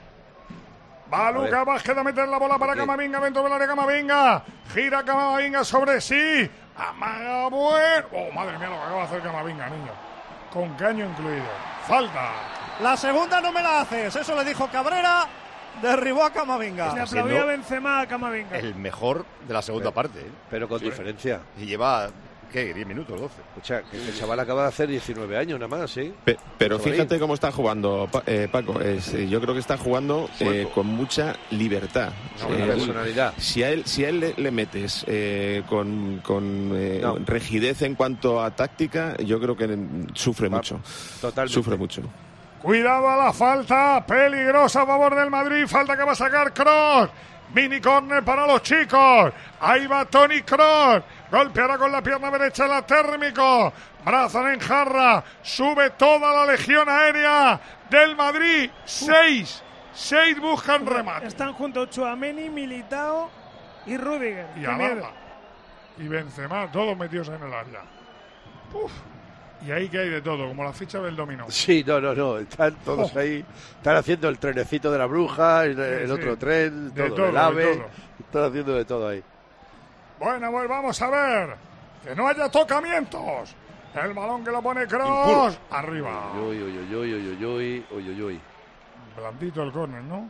Va Lucas Vázquez a meter la bola para Camavinga dentro del área. Camavinga gira Camavinga sobre sí. Amaga buen. Oh, madre mía, lo que acaba de hacer Camavinga, niño. Con caño incluido. Falta. La segunda no me la haces, eso le dijo Cabrera, derribó a Camavinga. Le aplaudía Benzema a Camavinga. El mejor de la segunda pero, parte. ¿eh? Pero con sí. diferencia. Y lleva, ¿qué? diez minutos, doce. O sea, que el chaval acaba de hacer diecinueve años nada más, ¿sí? Pe pero fíjate cómo está jugando eh, Paco. Es, eh, yo creo que está jugando eh, con mucha libertad. No, eh, personalidad. Si a él, si a él le, le metes eh, con, con eh, no. rigidez en cuanto a táctica, yo creo que sufre Va, mucho. Totalmente. Sufre mucho. Cuidado a la falta, peligrosa a favor del Madrid, falta que va a sacar Kroos. Mini córner para los chicos. Ahí va Toni Kroos. Golpeará con la pierna derecha la Térmico. Brazo en jarra. Sube toda la legión aérea del Madrid. Seis. Seis buscan remate. Están juntos Tchouaméni, Militao y Rüdiger. Y Alaba. Y Benzema, todos metidos en el área. Uf. Y ahí que hay de todo, como la ficha del dominó. Sí, no, no, no. Están todos oh. ahí. Están haciendo el trenecito de la bruja, el, el sí, otro tren, todo, todo, el ave. Todo. Están haciendo de todo ahí. Bueno, pues vamos a ver. Que no haya tocamientos. El balón que lo pone Kroos. Arriba. Uy, uy, uy, uy, uy, uy, uy, uy, uy. Blandito el córner, ¿no?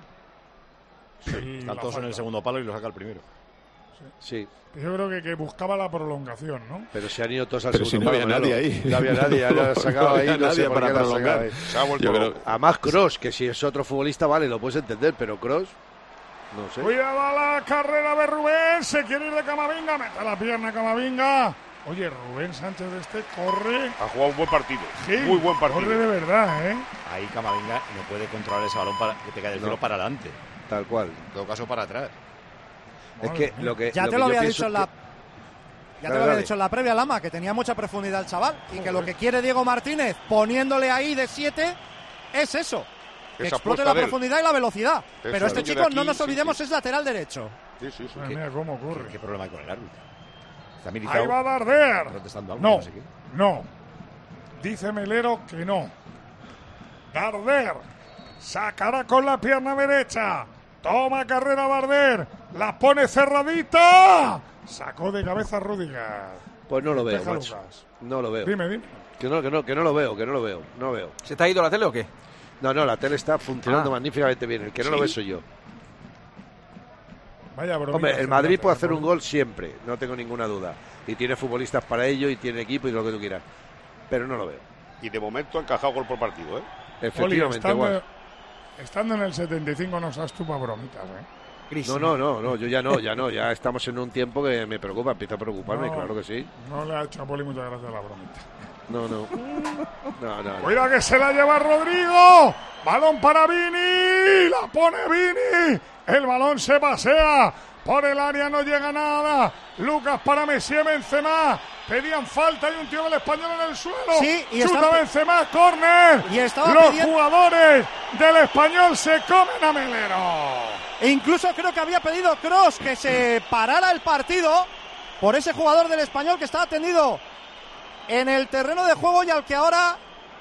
Sí. Están todos en el segundo palo y lo saca el primero. Sí. Yo creo que, que buscaba la prolongación, ¿no? Pero se han ido todos al Pero segundo si no palo. había nadie ahí. No había nadie, ya lo ha sacado no ahí. No no sé por para qué prolongar. Ahí. Creo... Además, Kroos, que si es otro futbolista, vale, lo puedes entender, pero Kroos, no sé. Cuidado a la carrera de Rubén, se quiere ir de Camavinga, mete la pierna Camavinga. Oye, Rubén Sánchez este corre. Ha jugado un buen partido. Sí, muy buen partido. Corre de verdad, ¿eh? Ahí Camavinga no puede controlar ese balón para que te cae del cielo no. para adelante. Tal cual. En todo caso, para atrás. Es que lo que. Ya lo te que lo había dicho que... en la. Ya te lo había dicho en la previa, Lama, que tenía mucha profundidad el chaval y que lo que quiere Diego Martínez, poniéndole ahí de siete, es eso. Que Esa explote la profundidad y la velocidad. Eso, pero este chico, aquí, no nos olvidemos, sí, sí. es lateral derecho. Sí, sí, sí. Mira cómo ocurre. ¿Qué, ¿Qué problema hay con el árbitro? Está militado. Ahí va a Darder. Algo, no, no, sé no. Dice Melero que no. Darder. Sacará con la pierna derecha. Toma carrera Darder. La pone cerradita. Sacó de cabeza a Rüdiger. Pues no lo veo, macho. No lo veo. Dime, dime. Que no, que no, que no lo veo, que no lo veo, no lo veo. ¿Se te ha ido la tele o qué? No, no, la tele está funcionando ah. magníficamente bien. El que no ¿Sí? lo veo soy yo. Vaya bromita. Hombre, el Madrid puede hacer un gol siempre, no tengo ninguna duda. Y tiene futbolistas para ello, y tiene equipo y lo que tú quieras. Pero no lo veo. Y de momento ha encajado gol por partido, ¿eh? Efectivamente, Oli, estando, igual. Estando en el setenta y cinco no seas tú para bromitas, ¿eh? No, no, no, no, yo ya no, ya no, ya estamos en un tiempo que me preocupa, empieza a preocuparme, no, claro que sí. No le ha hecho a Poli muchas gracias a la bromita. No, no. no, no, no. Cuidado que se la lleva Rodrigo. Balón para Vini. La pone Vini. El balón se pasea. Por el área no llega nada. Lucas para Messi, Benzema. Pedían falta y un tío del Español en el suelo. Sí, y Chuta está... Benzema, córner. Y estaba Los pidiendo... jugadores del Español se comen a Melero. E incluso creo que había pedido Kroos que se parara el partido por ese jugador del Español que estaba tendido en el terreno de juego y al que ahora...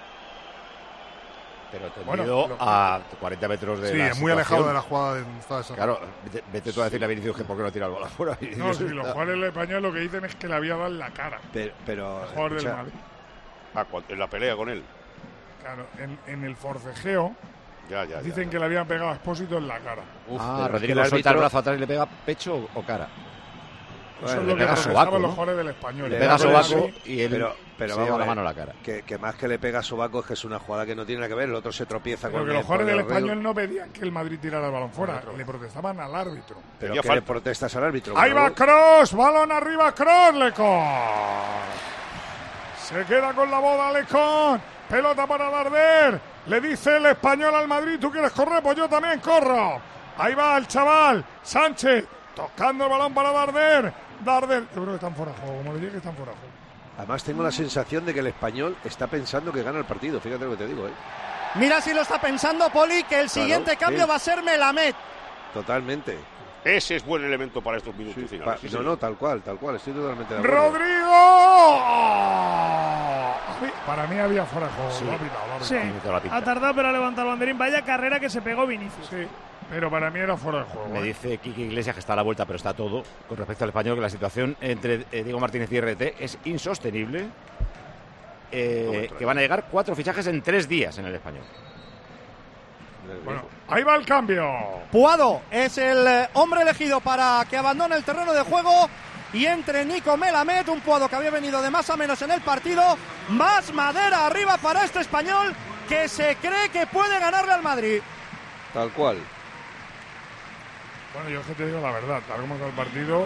Pero tendido Bueno, lo- a cuarenta metros de Sí, la es muy situación. alejado de la jugada de donde estaba esa- Claro, vete, vete tú a decirle a Vinicius que por qué no tira el balón afuera. No, si los jugadores españoles lo que dicen es que le había dado en la cara. Pero, pero El jugador del escucha, Madrid. Ah, cu- en la pelea con él. Claro, en, en el forcejeo Ya, ya, ya, dicen ya. que le habían pegado a Expósito en la cara. uf, Ah, pero es Rodrigo que el suelta el árbitro- brazo atrás y le pega pecho o- o cara. Eso Bueno, es le lo que pega protestaban sobaco, los ¿no? jugadores del español. Le Le pega da sobaco sí, y él pero, pero se vamos lleva a la ver, mano a la cara. Que, que más que le pega sobaco es que es una jugada que no tiene nada que ver. El otro se tropieza Pero con que el los jugadores del con el español no pedían que el Madrid tirara el balón fuera, le protestaban al árbitro. Pero Tenía que le falta. protestas al árbitro. Ahí va Bueno, Kroos, balón arriba, Kroos, Lecón. Se queda con la boda Lecón, pelota para Darder. Le dice el español al Madrid, ¿tú quieres correr? Pues yo también corro. Ahí va el chaval, Sánchez, tocando el balón para Darder. Darder, yo creo que están fuera de juego, como le dije que están fuera de juego. Además tengo la sensación de que el español está pensando que gana el partido. Fíjate lo que te digo, ¿eh? Mira si lo está pensando Poli, que el siguiente Claro, cambio sí. va a ser Melamed. Totalmente. Ese es buen elemento para estos minutos Pa- finales. sí, no, señor. no, tal cual, tal cual. Estoy totalmente de acuerdo. ¡Rodrigo! Para mí había fuera de juego, Sí. lo ha pitado, lo ha Sí, pitado. Me hizo la pinta. ha tardado pero ha levantado el banderín. Vaya carrera que se pegó Vinicius. Sí, pero para mí era fuera de juego. Me ¿eh? dice Quique Iglesias que está a la vuelta, pero está todo. Con respecto al español, que la situación entre eh, Diego Martínez y R T es insostenible. Eh, que van a llegar cuatro fichajes en tres días en el español. Bueno, ahí va el cambio. Puado es el eh, hombre elegido para que abandone el terreno de juego y entre Nico Melamed, un Puado que había venido de más a menos en el partido. Más madera arriba para este español que se cree que puede ganarle al Madrid. Tal cual. Bueno, yo es que te digo la verdad, tal como está el partido,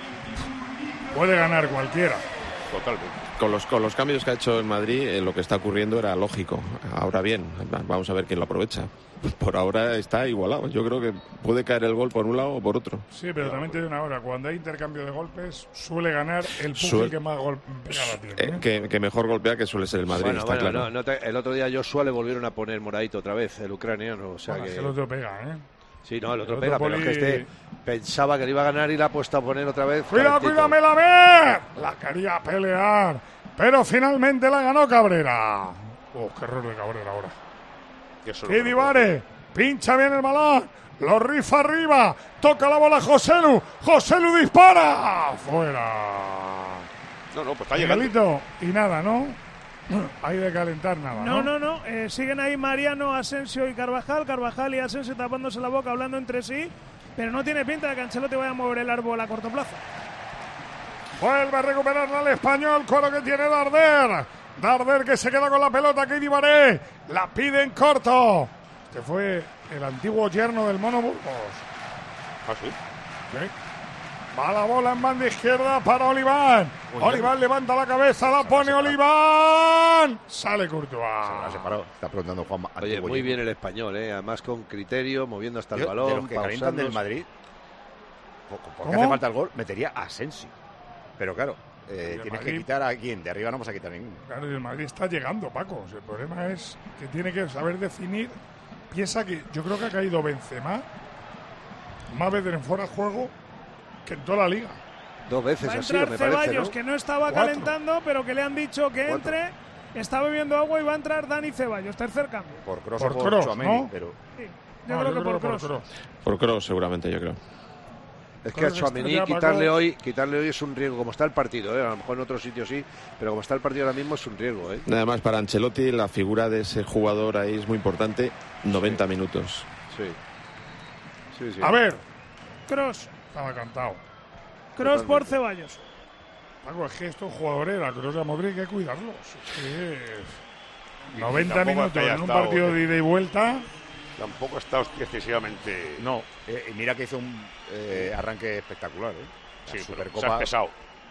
puede ganar cualquiera. Totalmente. Con los, con los cambios que ha hecho en Madrid, eh, lo que está ocurriendo era lógico. Ahora bien, vamos a ver quién lo aprovecha. Por ahora está igualado. Yo creo que puede caer el gol por un lado o por otro. Sí, pero también te digo una hora, cuando hay intercambio de golpes, suele ganar el pugil Suel- que más gol pegada tiene. Eh, ¿eh? que, que mejor golpea que suele ser el Madrid, Bueno, está bueno, claro. no, no te- el otro día Joshua le volvieron a poner moradito otra vez, el ucraniano. O sea Bueno, es que... que el otro pega, ¿eh? Sí, no, el otro el pega, otro pero es que poli- este pensaba que le iba a ganar y la ha puesto a poner otra vez. ¡Cuidado, calentito. cuidado, Melamed! La quería pelear, pero finalmente la ganó Cabrera. ¡Oh, qué error de Cabrera ahora! Eso ¡Qué Divare! Pincha bien el balón, lo rifa arriba, toca la bola Joselu, Joselu dispara, fuera. No, no, pues está llegando. Miguelito, y nada, ¿no? Hay de calentar nada, No, ¿no? no, no. eh, siguen ahí Mariano, Asensio y Carvajal. Carvajal y Asensio tapándose la boca, hablando entre sí. Pero no tiene pinta de que Ancelotti vaya a mover el árbol a corto plazo. Vuelve a recuperarla el español con lo que tiene Darder. Darder que se queda con la pelota, que Dibaré la pide en corto. Este fue el antiguo yerno del Mono Burgos. Ah, sí. Sí. Va la bola en banda izquierda para Oliván. Oliván levanta la cabeza, la pone Oliván. Sale Courtois. Se ha separado. Está preguntando Juan. Oye, muy bien el español, ¿eh? Además con criterio, moviendo hasta el Yo, balón. de los que calientan del pausándose. Madrid, po- porque ¿Cómo? hace falta el gol, metería a Asensio. Pero claro, eh, El tienes Madrid- que quitar a quién. De arriba no vamos a quitar a ninguno. Claro, y el Madrid está llegando, Paco. O sea, el problema es que tiene que saber definir. Piensa que yo creo que ha caído Benzema más veces en fuera de juego que en toda la liga. Dos veces Va a ha sido, entrar me parece, Ceballos, ¿no? que no estaba Cuatro. calentando, pero que le han dicho que Cuatro. entre. Está bebiendo agua y va a entrar Dani Ceballos. Tercer cambio. Por Kroos Por o por Kroos, Tchouaméni, ¿no? pero Sí, No, yo creo que por por Kroos. Kroos. Por Kroos, seguramente, yo creo. Es que a Kroos Tchouaméni está ya, quitarle Paco. hoy, quitarle hoy es un riesgo, como está el partido, ¿eh? A lo mejor en otros sitios sí, pero como está el partido ahora mismo es un riesgo, ¿eh? Además, para Ancelotti, la figura de ese jugador ahí es muy importante. noventa minutos. Sí. Sí, sí. A ver, Kroos. estaba cantado. Kroos por Totalmente. Ceballos. Paco, es que estos jugadores, la Kroos y a Modric, hay que cuidarlos. Es que Y noventa tampoco minutos es que haya en un estado, partido eh, de ida y vuelta. Tampoco ha estado excesivamente. no. Eh, y mira que hizo un eh, arranque espectacular. ¿eh? La Sí, pero se ha Supercopa. pesado.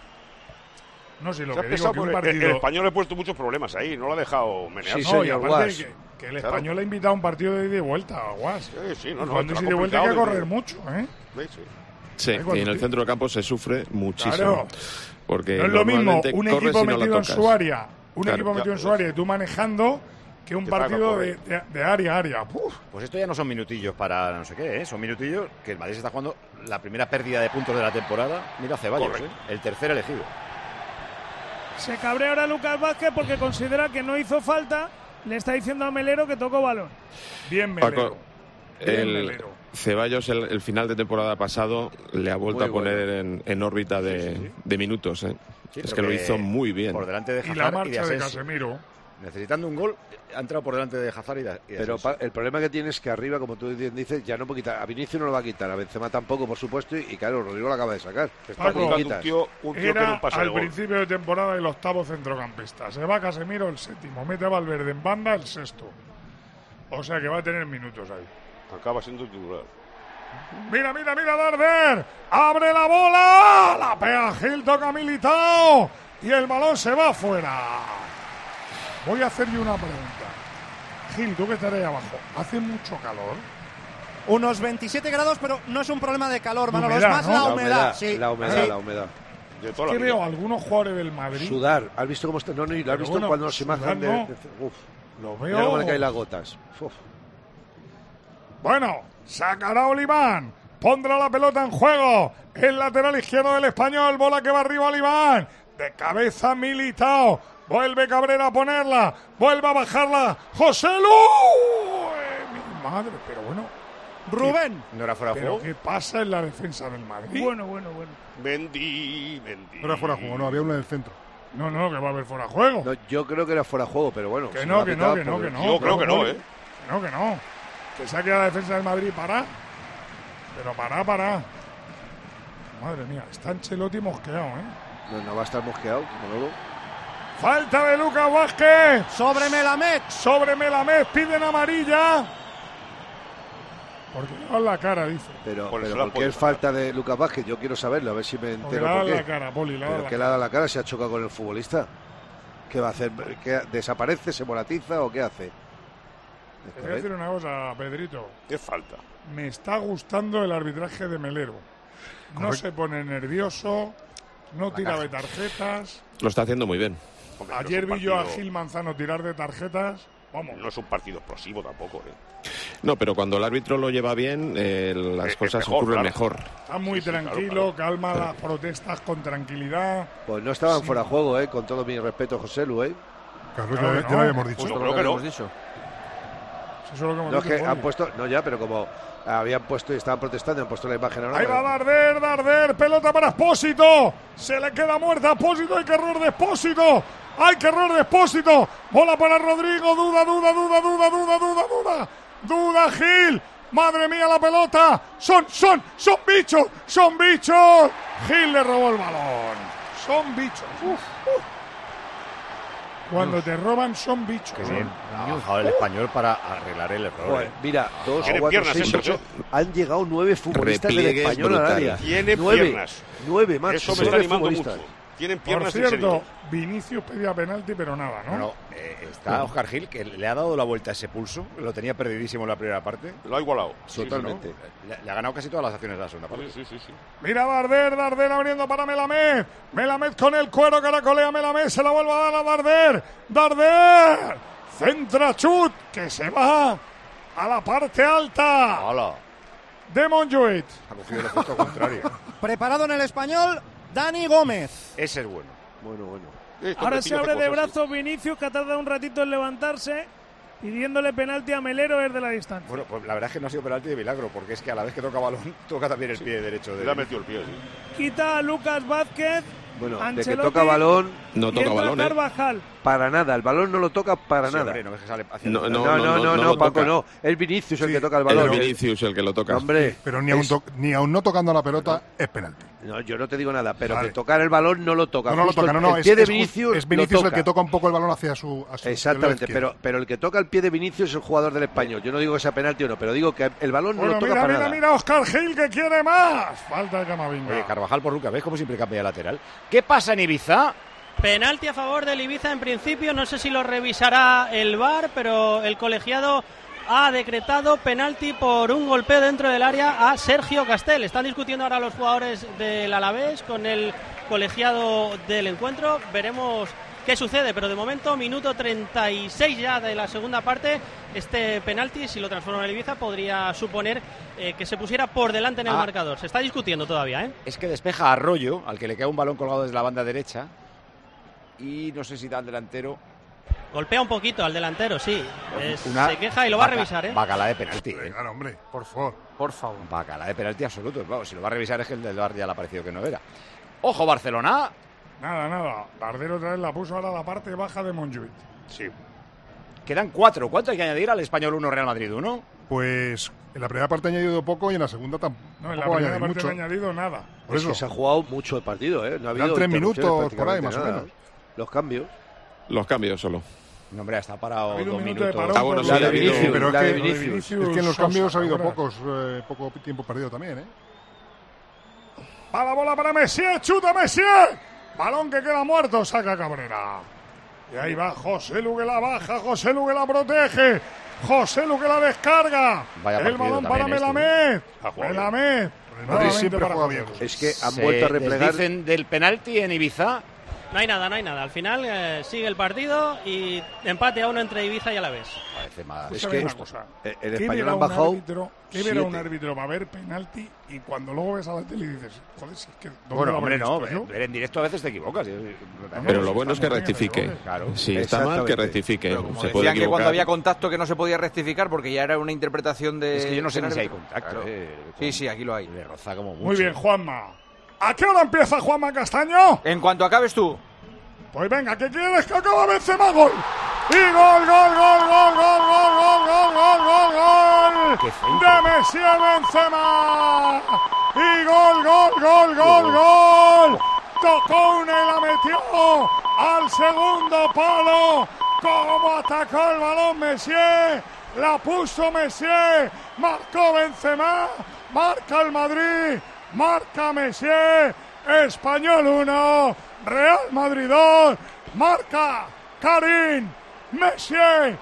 No sé, lo Se ha que digo, pesado que un porque el, partido... el español le ha puesto muchos problemas ahí, no lo ha dejado menear. Sí, No, y señor, aparte Guas. que, que el Claro. español ha invitado a un partido de ida y vuelta, Guas. Sí, sí, no, Y no, cuando te es lo ida y ha vuelta hay que complicado correr desde- mucho, ¿eh? Sí, sí. Sí, Ahí y cuando en el ti- centro del campo se sufre muchísimo. Claro. Porque No es lo mismo normalmente un corres equipo y no la metido en tocas. su área, un Claro. equipo metido en Ya, su área y tú manejando, que un Que para partido de, correr. de- de área a área. Uf. Pues esto ya no son minutillos para no sé qué, ¿eh? Son minutillos que el Madrid se está jugando la primera pérdida de puntos de la temporada. Mira a Ceballos, ¿eh? Correcto. El tercer elegido. Se cabrea ahora Lucas Vázquez porque considera que no hizo falta. Le está diciendo a Melero que tocó balón. Bien Melero. Paco, Bien el Melero. Ceballos el, el final de temporada pasado le ha vuelto Muy a poner bueno. en, en órbita de, Sí, sí, sí. de minutos. ¿eh? Sí, es pero que lo que hizo muy bien. Por delante de Y Hazard la y, de marcha de Asensio. Casemiro. Necesitando un gol, ha entrado por delante de Hazard y de, y de Pero Asensio. pa- el problema que tiene es que arriba, como tú bien dices, ya no puede quitar. A Vinicius no lo va a quitar, a Benzema tampoco, por supuesto, y, y claro, Rodrigo lo acaba de sacar. Está Paco, buscando quitas. un tío, un tío que Era no pasa de al gol. principio de temporada el octavo centrocampista. Se va Casemiro el séptimo. Mete a Valverde en banda el sexto. O sea que va a tener minutos ahí. Acaba siendo titular. Mira, mira, mira, Darder. Abre la bola. La pega Gil, toca Militao. Y el balón se va afuera. Voy a hacer yo una pregunta. Gil, tú que estás ahí abajo. ¿Hace mucho calor? Unos veintisiete grados, pero no es un problema de calor, La Manolo, humedad, es más ¿no? la La humedad. humedad, sí. la humedad, Sí. la humedad. De Es toda que la veo vida. a algunos jugadores del Madrid. Sudar, ¿has visto cómo está? No, no, y lo has Pero visto bueno, cuando se imagen de. sudar de- Uf, Lo mira cómo le veo. caen las gotas. Uf. Bueno, sacará Oliván. Pondrá la pelota en juego. El lateral izquierdo del Español. Bola que va arriba Oliván. De cabeza Militao. Vuelve Cabrera a ponerla. Vuelve a bajarla. José Lu. Eh, mi madre, pero bueno. Rubén. ¿No era fuera de ¿Pero juego? qué pasa en la defensa del Madrid? Bueno, bueno, bueno. Mendy, Mendy. No era fuera de juego, no, había uno en el centro. No, no, que va a haber fuera de juego. No, yo creo que era fuera de juego, pero bueno. Que si no, lo ha que pitado, no, que no, pues- que no. Yo creo que no, Poli. ¿eh? Que no, que no. Que saque a la defensa del Madrid, para. Pero para, para. Madre mía, está Ancelotti mosqueado, ¿eh? No, no va a estar mosqueado, Manolo. Falta de Lucas Vázquez. Sobre Melamed. Sobre Melamed, piden amarilla. Porque le dan la cara, dice. Pero, Por eso pero la ¿por qué puede es falta de Lucas Vázquez? Yo quiero saberlo, a ver si me Porque entero le por dan qué. la cara, Poli, le dan ¿Pero la qué le cara. ha dado la cara? ¿Se ha chocado con el futbolista? ¿Qué va a hacer? ¿Qué, ¿Desaparece? ¿Se volatiza o qué hace? Te voy a decir una cosa, Pedrito. ¿Qué falta? Me está gustando el arbitraje de Melero. No se pone nervioso, no tira de tarjetas. Lo está haciendo muy bien. Hombre, no es Ayer un vi yo a partido- Gil Manzano tirar de tarjetas. Vamos. No es un partido explosivo tampoco, ¿eh? No, pero cuando el árbitro lo lleva bien, eh, las Es- es cosas mejor, ocurren claro. mejor. Está muy Sí, sí, claro, tranquilo, claro. calma las protestas con tranquilidad. Pues no estaban Sí. fuera de juego, ¿eh? Con todo mi respeto, José Lu, ¿eh? Claro, Claro ya, que ya no. lo habíamos dicho. Pues yo Lo creo que que no. hemos dicho. Eso es lo que hemos No, es dicho, que Poli. han puesto... No, ya, pero como habían puesto y estaban protestando, han puesto la imagen ahora. Ahí va pero- Darder, Darder, pelota para Espósito. Se le queda muerta a Espósito, hay que error de Espósito. Hay que error de Espósito. Bola para Rodrigo, duda, duda, duda, duda, duda, duda, duda. Duda Gil. Madre mía la pelota. Son, son, son bichos, son bichos. Gil le robó el balón. Son bichos. Uf, uf. Cuando te roban son bichos. Qué bien. Ha bajado el Español para arreglar el error. Joder, ¿eh? mira, dos, Tiene cuatro, piernas, seis, ¿eh, ocho. Han llegado nueve futbolistas del Repliegues Español al brutales. área. Tiene nueve, piernas. Nueve, macho. Eso me está nueve animando futbolistas. mucho. Tienen Por piernas en cierto, serio. Vinicius pedía penalti, pero nada, ¿no? No, no, eh, está Oscar Gil, que le ha dado la vuelta a ese pulso. Lo tenía perdidísimo en la primera parte. Lo ha igualado. Totalmente. Le, le ha ganado casi todas las acciones de la segunda parte. Sí, sí, sí, sí. Mira Darder, Darder abriendo para Melamed. Melamed con el cuero, caracolea Melamed, se la vuelve a dar a Darder. Darder, centra Chut, que se va a la parte alta ¡Hala! de Montjuïc. Ha cogido el efecto contrario. Preparado en el Español, Dani Gómez. Ese es bueno. Bueno, bueno. Estos Ahora se vecinos abre hacen de cosas, brazos Vinicius, que ha tardado un ratito en levantarse, pidiéndole penalti a Melero desde la distancia. Bueno, pues la verdad es que no ha sido penalti de milagro, porque es que a la vez que toca balón, toca también el pie derecho. sí. De Le ha metido el pie, sí. Quita a Lucas Vázquez. Bueno, de que Ancelotti, toca balón, No y toca entra balón, ¿eh? Carvajal. para nada. El balón no lo toca para Sí, nada. hombre, no ves que sale hacia No, el- no, No, no, no, no, lo Paco, toca. no. Es Vinicius el Sí, que toca el Es balón. Vinicius el que lo toca. Hombre, Pero ni aun, es- to- ni aun no tocando la pelota es penalti. No, yo no te digo nada, pero Vale. que tocar el balón no lo toca. No, no lo Justo toca, el- no, no. El Es, pie de es ju- Vinicius es Vinicius lo el que toca un poco el balón hacia su. hacia su- Exactamente, del lado pero, pero el que toca el pie de Vinicius es el jugador del Español. Yo no digo que sea penalti o no, pero digo que el balón no Bueno, lo toca mira, para mira, nada. mira, Oscar Gil que quiere más. Falta de Camavinga. Oye, Carvajal por Lucas, ¿ves cómo siempre cambia de lateral? ¿Qué pasa en Ibiza? Penalti a favor del Ibiza en principio, no sé si lo revisará el V A R, pero el colegiado ha decretado penalti por un golpeo dentro del área a Sergio Castel. Están discutiendo ahora los jugadores del Alavés con el colegiado del encuentro. Veremos qué sucede, pero de momento, minuto treinta y seis ya de la segunda parte, este penalti, si lo transforma en el Ibiza, podría suponer eh, que se pusiera por delante en el Ah. marcador. Se está discutiendo todavía, ¿eh? Es que despeja a Arroyo, al que le cae un balón colgado desde la banda derecha. y no sé si da al delantero. Golpea un poquito al delantero, sí. Es, Una se queja y lo va a baca- revisar, ¿eh? Bacala de penalti, ¿eh? Claro, hombre, por favor. Por favor. Bacala de penalti absoluto. Vamos, si lo va a revisar es que el del V A R ya le ha parecido que no era. Ojo, Barcelona. Nada, nada. Bardero otra vez la puso ahora a la parte baja de Montjuic. Sí. Quedan cuatro. ¿Cuánto hay que añadir al Español uno, Real Madrid uno? Pues en la primera parte ha añadido poco y en la segunda tampoco No, en la ha primera añadido parte mucho. no ha añadido nada. Por Es eso. que se ha jugado mucho el partido, ¿eh? No ha Eran habido tres interrupciones minutos por ahí, prácticamente más o nada. menos. Los cambios. Los cambios solo. No, hombre, está parado Ha habido dos un minuto de minutos. parón Ah, bueno, por sí, la ha de habido- Vinicius, pero es la que- de lo de Vinicius Es que en los Sosa, cambios ha habido ¿te acuerdas? pocos, eh, poco tiempo perdido también, ¿eh? Va la bola para Messi, chuta Messi. Balón que queda muerto, saca Cabrera. Y ahí va José Lu que la baja, José Lu que la protege, José Lu que la descarga. Vaya el partido balón para también este, Melamed. Ha jugado bien. Melamed. Madrid Nuevamente siempre para juega José bien. Lu. Es que han Se vuelto a replegar. desdicen del penalti en Ibiza. No hay nada, no hay nada. Al final eh, sigue el partido y empate a uno entre Ibiza y Alavés. Parece más. Es Escúchame que una cosa. el- el ¿Qué español verá han un bajado árbitro- ¿Qué verá un siete. árbitro para ver penalti y cuando luego ves a la tele y dices, joder, si es que... ¿dónde Bueno, lo hombre, habré no. visto yo? Ver en directo a veces te equivocas. Pero no, lo bueno es que estamos bien, rectifique. errores. Claro. Si está mal, que Exactamente. rectifique. Pero como Se puede decían que cuando equivocar. había contacto que no se podía rectificar porque ya era una interpretación de... Es que yo no sé del ni si hay árbitro. contacto. Claro. eh, Sí, sí, aquí lo hay. Le roza como mucho. Muy bien, Juanma. ¿A qué hora empieza Juanma Castaño? En cuanto acabes tú. Pues venga, ¿qué quieres que acaba Benzema? Gol. Y gol, gol, gol, gol, gol, gol, gol, gol, gol, gol, gol. Qué centro. De Messi a Benzema. Y gol, gol, gol, gol, gol. Tocó una y la metió al segundo palo. Como atacó el balón Messi. La puso Messi. Marcó Benzema. Marca el Madrid. Marca Messi. Español uno. Real Madrid dos. Marca Karim. Messi.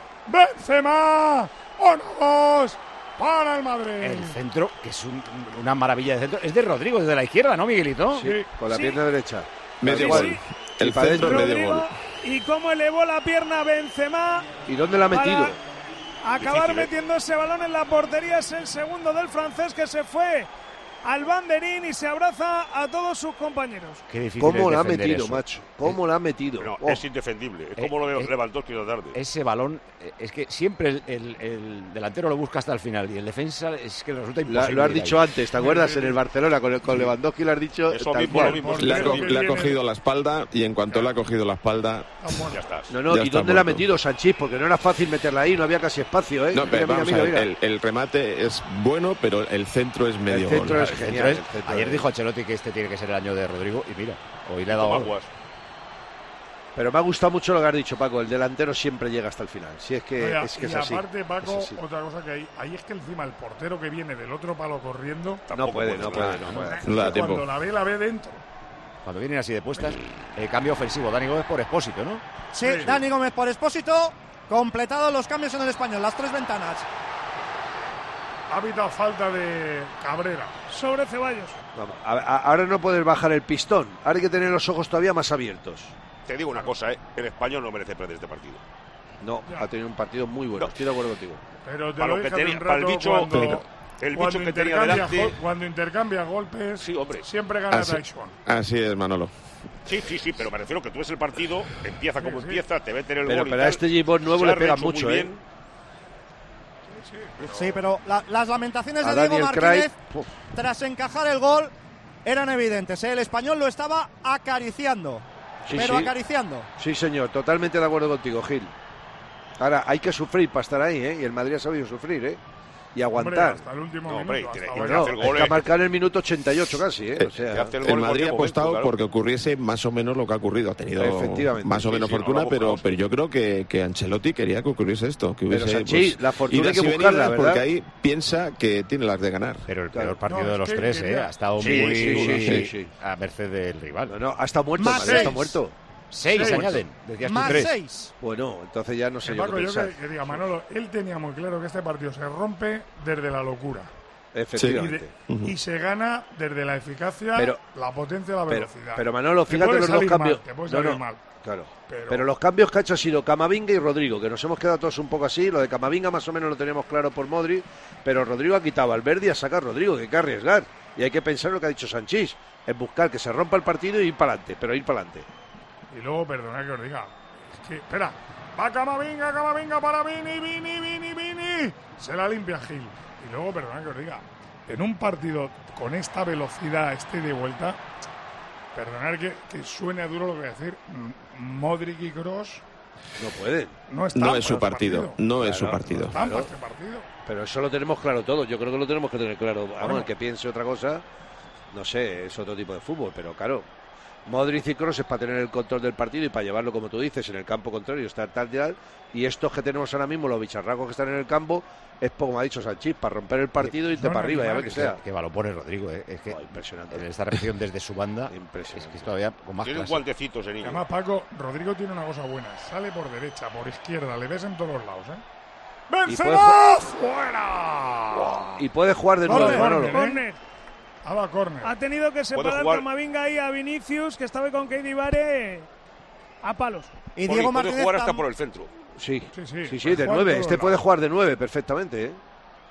Benzema. uno dos. Para el Madrid. El centro, que es un- una maravilla de centro, es de Rodrigo, desde la izquierda, ¿no, Miguelito? Sí, Con la sí. pierna derecha. Medio Sí, gol. sí. El Y para centro adentro. medio Rodrigo, gol. y cómo elevó la pierna Benzema ¿Y dónde la ha metido? para acabar Difícil, ¿eh? metiendo ese balón en la portería. Es el segundo del francés que se fue al banderín y se abraza a todos sus compañeros. Qué difícil ¿Cómo es la ha defender metido, eso. macho? ¿Cómo la ha metido? No, Oh. es indefendible. Es Eh, como lo de eh, Lewandowski la tarde. Ese balón, eh, es que siempre el, el- el delantero lo busca hasta el final y el defensa es que le resulta La- imposible. lo has ir dicho ahí. antes, ¿te acuerdas? En el Barcelona con, el, con Lewandowski lo has dicho Eso tal mismo, cual. lo mismo. Le ha, Pero co- que le ha viene- cogido la espalda y en cuanto le ha cogido la espalda. Ya estás. No, no, Ya ¿y está dónde la ha muerto. metido Sanchís? Porque no era fácil meterla ahí, no había casi espacio, ¿eh? No, pero Mira, vamos mira, a ver, mira, el, el remate es bueno, pero el centro es medio El centro gol. es El centro genial. es- el centro ayer es- dijo Ancelotti que este tiene que ser el año de Rodrigo y mira, hoy le ha dado Toma gol. aguas. Pero me ha gustado mucho lo que has dicho, Paco. El delantero siempre llega hasta el final. Si es que, Oiga, es, que y es así. aparte, Paco, Es así. otra cosa que hay, ahí es que encima el portero que viene del otro palo corriendo, No Tampoco puede, puede no ser. puede, no puede. No le da cuando tiempo. la ve, la ve dentro. Cuando vienen así de puestas, eh, cambio ofensivo. Dani Gómez por Expósito, ¿no? Sí, Dani Gómez por Expósito. Completados los cambios en el Español, las tres ventanas. Ha habido falta de Cabrera. Sobre Ceballos. Vamos, a- a- ahora no puedes bajar el pistón. Ahora hay que tener los ojos todavía más abiertos. Te digo una cosa, ¿eh? El español no merece perder este partido. No, ha tenido un partido muy bueno. No. Estoy de acuerdo contigo. Pero te Para lo lo que dije hace tenía- un para el rato bicho- cuando, pero el cuando bicho que tenía intercambia delante- gol- cuando intercambia golpes, Sí, hombre. siempre gana Así, Tyson. así es, Manolo. Sí, sí, sí, pero me refiero que tú ves el partido, empieza como sí. empieza, te meten el Pero, gol y pero a tal. este Gibbon nuevo Se le ha pega rehecho muy mucho, ¿eh? bien. Sí, pero la- las lamentaciones A de Diego Daniel Martínez Craig. Uf. tras encajar el gol eran evidentes. ¿eh? El español lo estaba acariciando. Sí, pero sí. acariciando. Sí, señor, totalmente de acuerdo contigo, Gil. Ahora, hay que sufrir para estar ahí, ¿eh? Y el Madrid ha sabido sufrir, ¿eh? Y Hombre, aguantar. hasta el último No, hombre, minuto. tiene- hasta y ahora. Bueno, hace el es gol, que ha eh. marcado en el minuto ochenta y ocho casi, ¿eh? O sea, Que hace el El gol en Madrid cualquier ha momento, apostado claro. porque ocurriese más o menos lo que ha ocurrido. Ha tenido Efectivamente, más o sí, menos sí, no, fortuna, lo ha pero, buscado, pero sí. yo creo que, que Ancelotti quería que ocurriese esto. Que Pero, hubiese, Sanchi, pues, la fortuna idas hay que y buscarla, venidas, ¿verdad? porque ahí piensa que tiene las de ganar. Pero el Claro. peor partido No, de es los que tres, quería- ¿eh? Ha estado Sí, muy sí, sí, sí, sí. a merced del rival. No, no, hasta muerto, Más Madrid, está seis. muerto. Seis Seis. añaden, decías tú Más tres. seis. Bueno, entonces ya no sé Que yo Paco, qué yo pensar. que, que diga, Manolo, él tenía muy claro que este partido se rompe desde la locura. Eh, Y, Efectivamente. de- y se gana desde la eficacia, Pero- la potencia y la Pero, velocidad. pero Manolo, Te fíjate puede los dos salir cambios. mal, te puede No, salir no, mal. claro. Pero- Pero los cambios que ha hecho ha sido Camavinga y Rodrigo, que nos hemos quedado todos un poco así. Lo de Camavinga más o menos lo teníamos claro por Modri, pero Rodrigo ha quitado a Valverde y a sacar a Rodrigo, que hay que arriesgar. Y hay que pensar lo que ha dicho Sanchís, es buscar que se rompa el partido y ir para adelante, pero ir para adelante. Y luego, perdonad que os diga, es que, espera, va Camavinga, Camavinga para Vini, Vini, Vini, Vini. Se la limpia Gil. Y luego, perdonad que os diga, en un partido con esta velocidad, este de vuelta, perdonad que, que suene duro lo que voy a decir, Modric y Kroos no pueden. No, están no es su para partido, este no Claro, es su partido. No están Claro. para este partido. Pero eso lo tenemos claro todo. Yo creo que lo tenemos que tener claro. Vamos, Bueno. el que piense otra cosa, no sé, es otro tipo de fútbol. Pero claro, Modric y Kroos es para tener el control del partido y para llevarlo, como tú dices, en el campo contrario, estar tal y tal. Y estos que tenemos ahora mismo, los bicharracos que están en el campo, es como ha dicho Sanchís, para romper el partido y irte Son para arriba, ya ver que animales. sea. Que balón pone Rodrigo, ¿eh? Es que Oh, impresionante. en esta repetición desde su banda es que es todavía con más Tiene un clase. guantecito ese niño. Además, Paco, Rodrigo tiene una cosa buena. Sale por derecha, por izquierda, le ves en todos los lados, ¿eh? ¡Benzema! ¡Fuera! Y puede jugar de nuevo, Córner, Manolo. Córner. A la córner. Ha tenido que separar jugar- Camavinga ahí a Vinicius, que estaba con Keidi Vare a palos. Y Poli, Diego puede Martínez jugar hasta tam- por el centro. Sí, Sí, sí, sí, sí, puede de jugar nueve. todos Este lados. puede jugar de nueve perfectamente, ¿eh?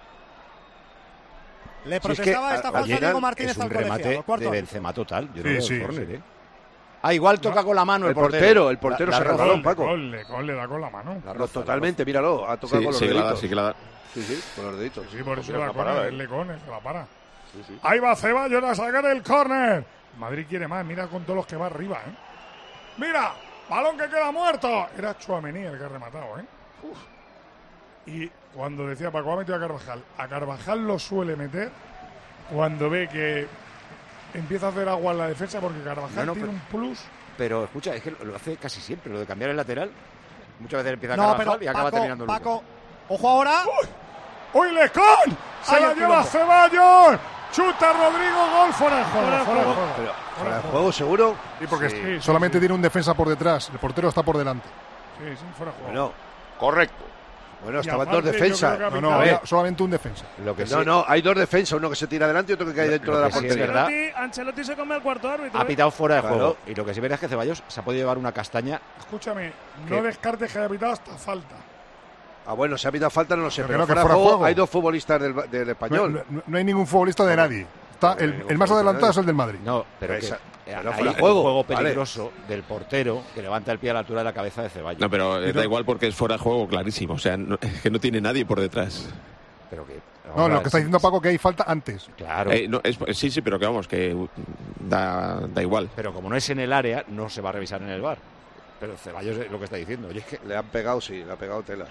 Le Si es que, protestaba esta al falta final, Diego Martínez Es un al remate colegiado. Cuarto de árbitro. Benzema total. Yo no Sí, veo sí, el córner, sí. ¿eh? Ah, igual toca con la mano el, El portero, el portero La- se la el roza, balón, Paco. Gol, le, gol le da con la mano. la No, roza, la totalmente, míralo, ha tocado Sí, con los sí que la da, deditos. sí que la da. Sí, sí, con los deditos. Sí, por eso Mira la la parada, córner, ¿eh? el Lecón, el que la para. Sí, sí. Ahí va Ceballos a sacar el córner. Madrid quiere más, mira con todos los que va arriba, ¿eh? Mira, balón que queda muerto. Era Tchouaméni el que ha rematado, ¿eh? Uf. Y cuando decía Paco, ha metido a Carvajal. A Carvajal lo suele meter cuando ve que empieza a hacer agua en la defensa, porque Carvajal No, no, tiene pero- un plus. Pero escucha, es que lo lo hace casi siempre, lo de cambiar el lateral. Muchas veces empieza No, Carvajal pero y acaba Paco, terminando Lucas. Paco, ojo ahora. ¡Uy, Lecón! ¡Se Ay, la el lleva quilombo. Ceballos! ¡Chuta Rodrigo! ¡Gol fuera de juego! Fuera de Fuera de juego. juego. Pero, ¿fuera de juego seguro? Sí, porque Sí, sí, solamente sí. tiene un defensa por detrás. El portero está por delante. Sí, sí, fuera de juego. Bueno, Correcto. bueno, Y estaban aparte, dos yo defensas. creo que No, ha no, A ver. había solamente un defensa. Lo que sí, No, no, hay dos defensas, uno que se tira adelante y otro que cae Lo- dentro lo de la que sí es portería. verdad. Ancelotti, Ancelotti se come al cuarto árbitro. ha ¿eh? pitado fuera de Claro. juego. Y lo que sí verás es que Ceballos se ha podido llevar una castaña. Escúchame, ¿Qué? no descartes que haya pitado hasta falta. Ah, bueno, se ha pitado falta, no lo sé, Pero pero, creo que fuera de fuera juego, juego. hay dos futbolistas del, del No, español. no- no hay ningún futbolista de nadie. Está el, el más adelantado es el del Madrid. No, pero, Pero que, esa- eh, pero hay fuera un de juego, juego vale. peligroso del portero que levanta el pie a la altura de la cabeza de Ceballos. No, pero eh, da igual porque es fuera de juego clarísimo. O sea, no- es que no tiene nadie por detrás. Pero que, No, ahora lo que está sí, diciendo Paco que hay falta antes. Claro. Eh, no, es- sí, sí, pero que vamos, que uh, da, da igual. Pero como no es en el área, no se va a revisar en el V A R. Pero Ceballos es lo que está diciendo. Oye, es que Le han pegado, sí, le ha pegado tela.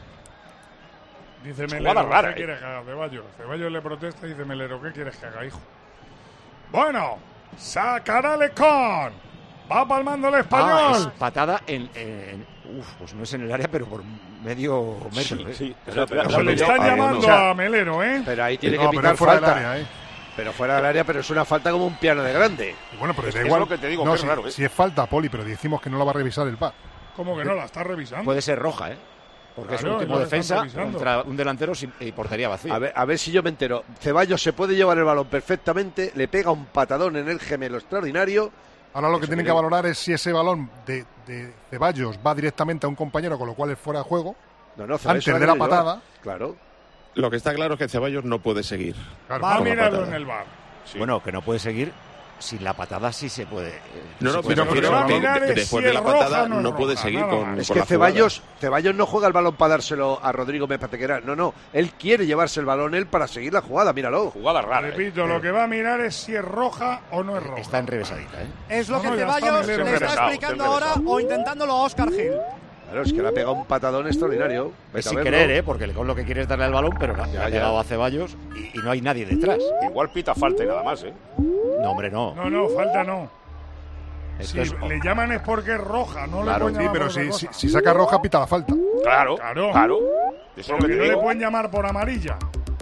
Dice Es Melero, jugada rara, ¿qué ¿eh? quieres que haga? Ceballos. Ceballos le protesta y dice Melero, ¿qué quieres que haga, hijo? Bueno, sacará Lecón. Va palmando el Ah, español. es patada en, en- Uf, pues no es en el área, pero por medio metro. Sí, ¿eh? sí. Pero- pero- Se le están Ah, llamando bueno. O sea, a Melero, ¿eh? Pero ahí tiene No, que pero pitar es fuera del falta. área, ¿eh? Pero fuera del área, pero es una falta como un piano de grande. Y bueno, pero Es da que es igual. lo que te digo, no, que es si, raro, ¿eh? si es falta, Poli, pero decimos que no la va a revisar el V A R. ¿Cómo que no? La está revisando. Puede ser roja, ¿eh? Porque es Claro, un es último lo que están defensa revisando. contra un delantero sin, y portería vacía. A ver, a ver si yo me entero. Ceballos se puede llevar el balón perfectamente, le pega un patadón en el gemelo extraordinario. Ahora lo que Eso tienen creo. que valorar es si ese balón de, de Ceballos va directamente a un compañero, con lo cual es fuera de juego. No, no, Ceballos Antes se de quiere la llevar. patada. Claro. Lo que está claro es que Ceballos no puede seguir. Claro, Va a con la mirarlo patada. en el bar. Sí. Bueno, que no puede seguir. Sin la patada sí se puede. eh, No, se no, puede pero, no, seguir. pero va a que mirar de- es después si de la es roja, patada no es no puede roja, seguir nada con, más. Es con que la Ceballos, Ceballos no juega el balón para dárselo a Rodrigo Mepatequera. No, no. Él quiere llevarse el balón él para seguir la jugada. Míralo. Jugada rara. ¿eh? Repito, lo que va a mirar es si es roja o no es roja. Está enrevesadita, ¿eh? Es lo No, que no, ya está Ceballos Melero. le está Enrevesado, explicando enrevesado. ahora o intentándolo a Óscar Gil. Claro, es que le ha pegado un patadón extraordinario. Es Vete a sin verlo. querer, ¿eh? Porque Lecón lo que quiere es darle el balón, pero no, Ya, ha ya. llegado a Ceballos y, y no hay nadie detrás. Igual pita falta y nada más, ¿eh? No, hombre, no. No, no, falta no. Esto Si es- le llaman es porque es roja, no Claro, le pueden Sí, llamar pero por si, otra si, cosa. si saca roja, pita la falta. Claro, Claro. claro. Eso es lo Porque que te no le digo. pueden llamar por amarilla.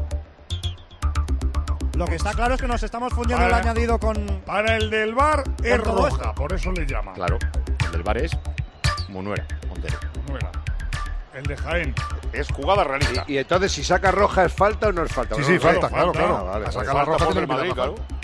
Lo que está claro es que nos estamos fundiendo el Para- añadido con. Para el del bar es Por todo roja, por eso le llaman. Claro. El del bar es Munuera, Montero. No era. El de Jaén. Es jugada realista. Y, y entonces, si saca roja, ¿es falta o no es falta? Sí, No, sí, no, falta, no, claro, falta. claro. Ah, vale, A sacar vale. la Falta roja por tiene el que pitar Madrid, la claro. falta.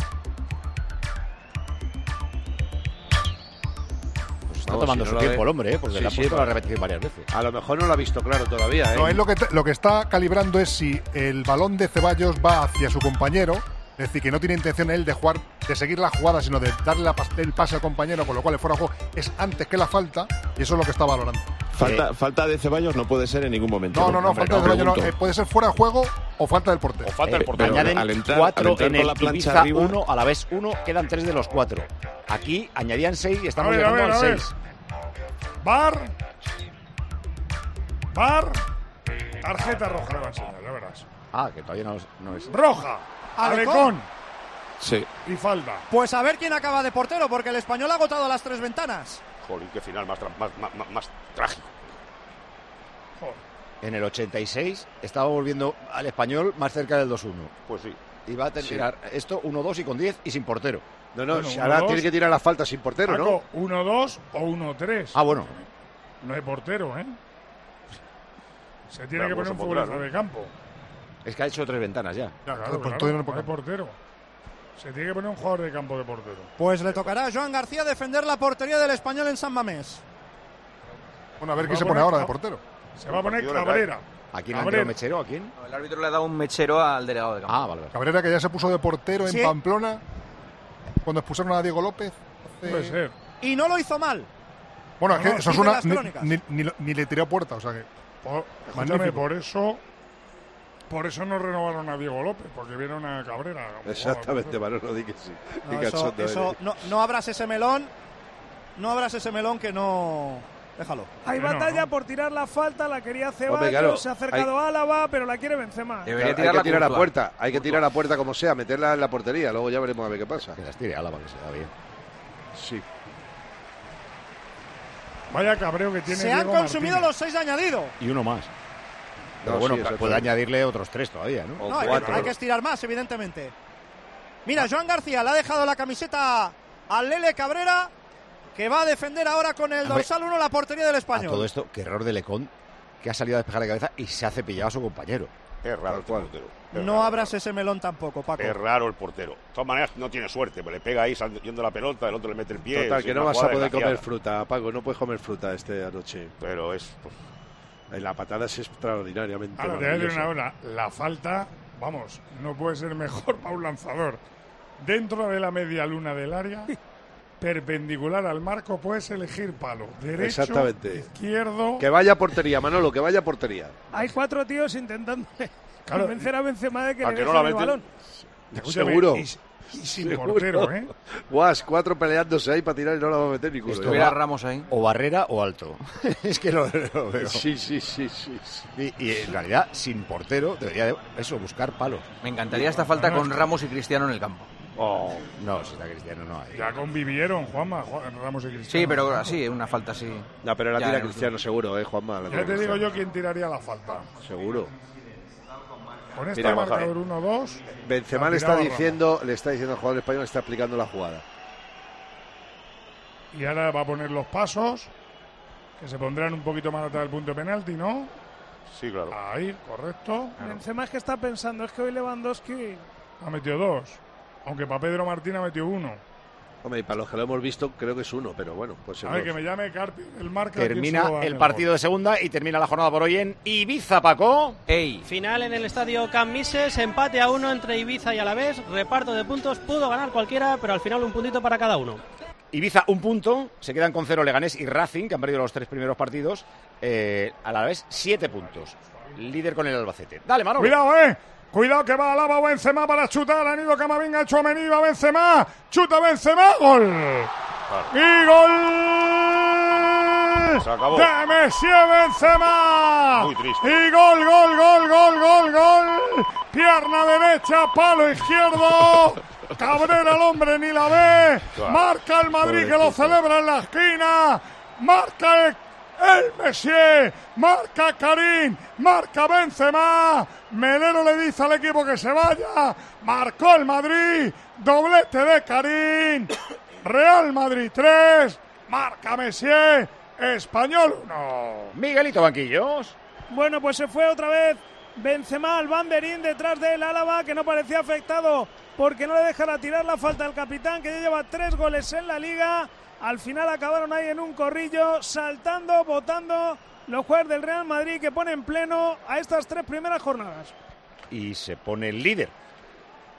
Pues está No, tomando si su no lo tiempo ve- el hombre, ¿eh? Porque Sí, le ha sí, puesto pero- la repetición varias veces. A lo mejor no lo ha visto claro todavía, ¿eh? No, es lo que, te- lo que está calibrando es si el balón de Ceballos va hacia su compañero Es decir, que no tiene intención él de jugar, de seguir la jugada, sino de darle la, el pase al compañero, con lo cual el fuera de juego es antes que la falta, y eso es lo que está valorando. Falta, eh, falta de Ceballos no puede ser en ningún momento. No, no, no, Hombre, falta no, de Ceballos no, eh, puede ser fuera de juego o falta del portero. O falta del portero. Eh, Añaden al entrar, cuatro al entrar en con el la plancha Ibiza arriba, uno, a la vez uno, quedan tres de los cuatro. Aquí añadían seis y estamos A ver, a llegando ver, al a seis. Bar. Bar. Tarjeta roja le va a enseñar, ya verás. Ah, que todavía no, no es. Roja. Alecón. Alecón. Sí. Y falta. Pues a ver quién acaba de portero, porque el Español ha agotado las tres ventanas. Jolín, qué final más, tra- más, más, más, más trágico. En el ochenta y seis estaba volviendo al Español más cerca del dos uno. Pues sí. Y va a terminar esto uno dos y con diez y sin portero. No, no, Bueno, si uno, ahora dos. tiene que tirar la falta sin portero, ¿no? Paco, uno dos o uno tres. Ah, bueno. No hay portero, ¿eh? Se tiene Claro, que poner se un pondrá, futbolista ¿no? de campo. Es que ha hecho tres ventanas ya. Ya, claro, Pues claro, todavía no no hay hay portero. Se tiene que poner un jugador de campo de portero. Pues le tocará a Joan García defender la portería del Español en San Mamés. Bueno, a ver Se quién va se a pone poner- ahora de portero. Se va a poner Partido de Cabrera. ¿A quién han Cabrera. tirado mechero? ¿A quién? No, el árbitro le ha dado un mechero al delegado de campo. Ah, vale, vale. Cabrera, que ya se puso de portero en Sí. Pamplona, cuando expulsaron a Diego López. hace- Puede ser. Y no lo hizo mal. Bueno, es No, que no, eso es dicen una. las Ni, crónicas. ni, ni, ni le tiré a puerta, o sea que. Por, escúchame, Magnífico. por eso. Por eso no renovaron a Diego López, porque vieron a Cabrera. Exactamente, Manolo, di que sí. No, Qué eso, cachondo eso- eres. no, no abras ese melón. No abras ese melón que no. Déjalo. Hay Bueno, batalla no. por tirar la falta, la quería Ceballos, Hombre, claro, se ha acercado Álava, pero la quiere Benzema. Debería Claro, tirar hay la que tirar a Courtois. puerta, hay que tirar a puerta como sea, meterla en la portería, luego ya veremos a ver qué pasa. Que las tire Álava, que se da bien. Sí. Vaya cabreo que tiene Se han Diego consumido Martínez. los seis de añadido. Y uno más. Pero No, bueno, sí, puede exactamente. añadirle otros tres todavía, ¿no? O No, hay que, cuatro. hay que estirar más, evidentemente. Mira, Joan García le ha dejado la camiseta al Lele Cabrera, que va a defender ahora con el Hombre, dorsal uno la portería del A Español. todo esto, qué error de Lecón, que ha salido a despejar de cabeza y se ha cepillado a su compañero. Es raro este portero. Es No raro. abras ese melón tampoco, Paco. Es raro el portero. De todas maneras, no tiene suerte, pues le pega ahí sal- yendo la pelota, el otro le mete el pie. Total, es que una no vas a jugada poder comer desgraciada. fruta, Paco, no puedes comer fruta este anoche. Pero es. Pues, La patada es extraordinariamente Ahora, te voy a decir maravillosa. una hora. La falta, vamos, no puede ser mejor para un lanzador. Dentro de la media luna del área, perpendicular al marco, puedes elegir palo. Derecho, Exactamente. izquierdo. Que vaya a portería, Manolo, que vaya a portería. Hay cuatro tíos intentando Claro. convencer a Benzema de que ¿A le que no dejen la el meten? balón. Escúchame, Seguro. Y, y sin Seguro. portero, ¿eh? Guas, cuatro peleándose ahí para tirar y no la va a meter ninguno. Esto ¿eh? Tuviera va- Ramos ahí. O Barrera o Alto. Es que lo, lo veo. Sí, sí, sí, sí. sí. Y, y en realidad, sin portero, debería de, eso, buscar palos. Me encantaría esta falta con Ramos y Cristiano en el campo. Oh, no, si está Cristiano no hay. Ya convivieron, Juanma, Juan- Ramos y Cristiano. Sí, pero así, una falta así. No, pero la Ya, tira no, Cristiano seguro, ¿eh, Juanma? La Ya tira te digo Cristiano. yo quién tiraría la falta. Seguro. Con este Mira, marcador uno dos. Benzema la le está tiraba diciendo, le está diciendo al jugador español, le está explicando la jugada. Ramos. Y ahora va a poner los pasos, que se pondrán un poquito más atrás del punto de penalti, ¿no? sí, claro. Ahí, correcto. Benzema es que está pensando, es que hoy Lewandowski... Ha metido dos. Aunque para Pedro Martín ha metido uno. Hombre, y para los que lo hemos visto, creo que es uno, pero bueno, pues A ver, que me llame Carpi, el marca. Termina el partido de segunda y termina la jornada por hoy en Ibiza, Paco. Ey, Final en el estadio Camp Mises, empate a uno entre Ibiza y Alavés, reparto de puntos, pudo ganar cualquiera, pero al final un puntito para cada uno. Ibiza un punto, se quedan con cero Leganés y Racing, que han perdido los tres primeros partidos. Eh, Alavés siete puntos, líder con el Albacete. Dale, Manolo. Cuidado, eh. Cuidado que va Alaba Benzema para chutar. Han ido Camavinga, Tchouaméni, va Benzema. Chuta Benzema, gol. Y gol Se acabó. de Monsieur Benzema. Muy triste. Y gol, gol, gol, gol, gol, gol. Pierna derecha, palo izquierdo. Cabrera el hombre ni la ve. Marca el Madrid que lo celebra en la esquina. Marca el El Messier, marca Karim, marca Benzema, Melero le dice al equipo que se vaya, marcó el Madrid, doblete de Karim, Real Madrid tres, marca Messier, Español uno. Miguelito Banquillos. Bueno, pues se fue otra vez Benzema al banderín detrás del Álava, que no parecía afectado porque no le dejara tirar la falta al capitán, que ya lleva tres goles en la Liga. Al final acabaron ahí en un corrillo, saltando, votando los jugadores del Real Madrid, que ponen pleno a estas tres primeras jornadas. Y se pone el líder.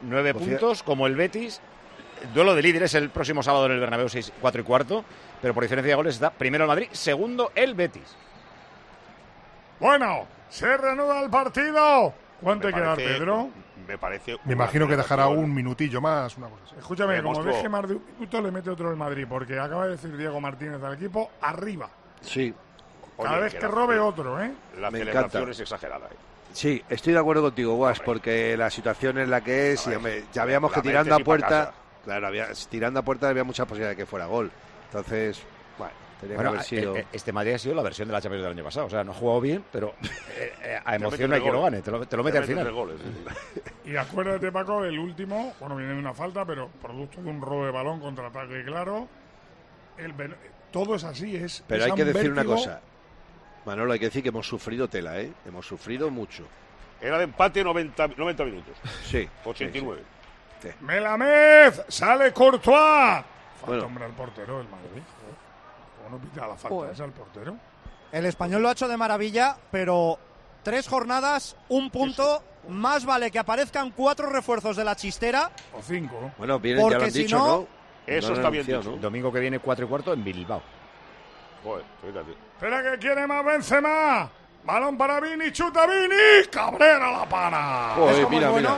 Nueve Pues puntos, como el Betis. Duelo de líderes el próximo sábado en el Bernabéu, seis, cuatro y cuarto. Pero por diferencia de goles está primero el Madrid, segundo el Betis. Bueno, se reanuda el partido. ¿Cuánto Me hay que dar, parece- Pedro? Me parece. Me imagino que dejará un minutillo más, una cosa así. Escúchame, Me como mostró- deje más de un minuto, le mete otro el Madrid, porque acaba de decir Diego Martínez al equipo, arriba. Sí. Cada Oye, vez que que la- robe otro, ¿eh? La Me celebración encanta. es exagerada. ¿eh? Sí, estoy de acuerdo contigo, Guas, Hombre. porque la situación es la que es. A Y, ver, hombre, ya veíamos la que tirando metes a y pa' puerta. casa. Claro, había, tirando a puerta había muchas posibilidades de que fuera gol. Entonces, bueno, tenía Bueno, que haber sido. eh, eh, este Madrid ha sido la versión de la Champions del año pasado. O sea, no ha jugado bien, pero eh, eh, a Te emoción mete no hay tres que lo goles. gane. Te lo, te lo mete Te al mete final. tres goles, sí, sí. Y acuérdate, Paco, el último, bueno, viene de una falta, pero producto de un robo de balón, contraataque claro. El, ven- todo es así, es. Pero es hay a que un decir una vértigo. cosa. Manolo, hay que decir que hemos sufrido tela, ¿eh? Hemos sufrido mucho. Era de empate noventa, noventa minutos. Sí. ochenta y nueve. Sí, sí. Melamed, sale Courtois. Falta, Bueno. hombre, al portero del Madrid. ¿Cómo no pita la falta Joder. esa al portero? El español lo ha hecho de maravilla, pero tres jornadas, un punto. Más vale que aparezcan cuatro refuerzos de la chistera. O cinco. Bueno, vienen, ya lo Porque han si dicho, no- ¿no? Eso No lo está han bien anunciado, dicho. ¿no? Domingo que viene, cuatro y cuarto en Bilbao. Joder, fíjate. Espera que quiere más Benzema. Balón para Vini, chuta Vini. Cabrera la para. Joder, como mira, el bueno. mira.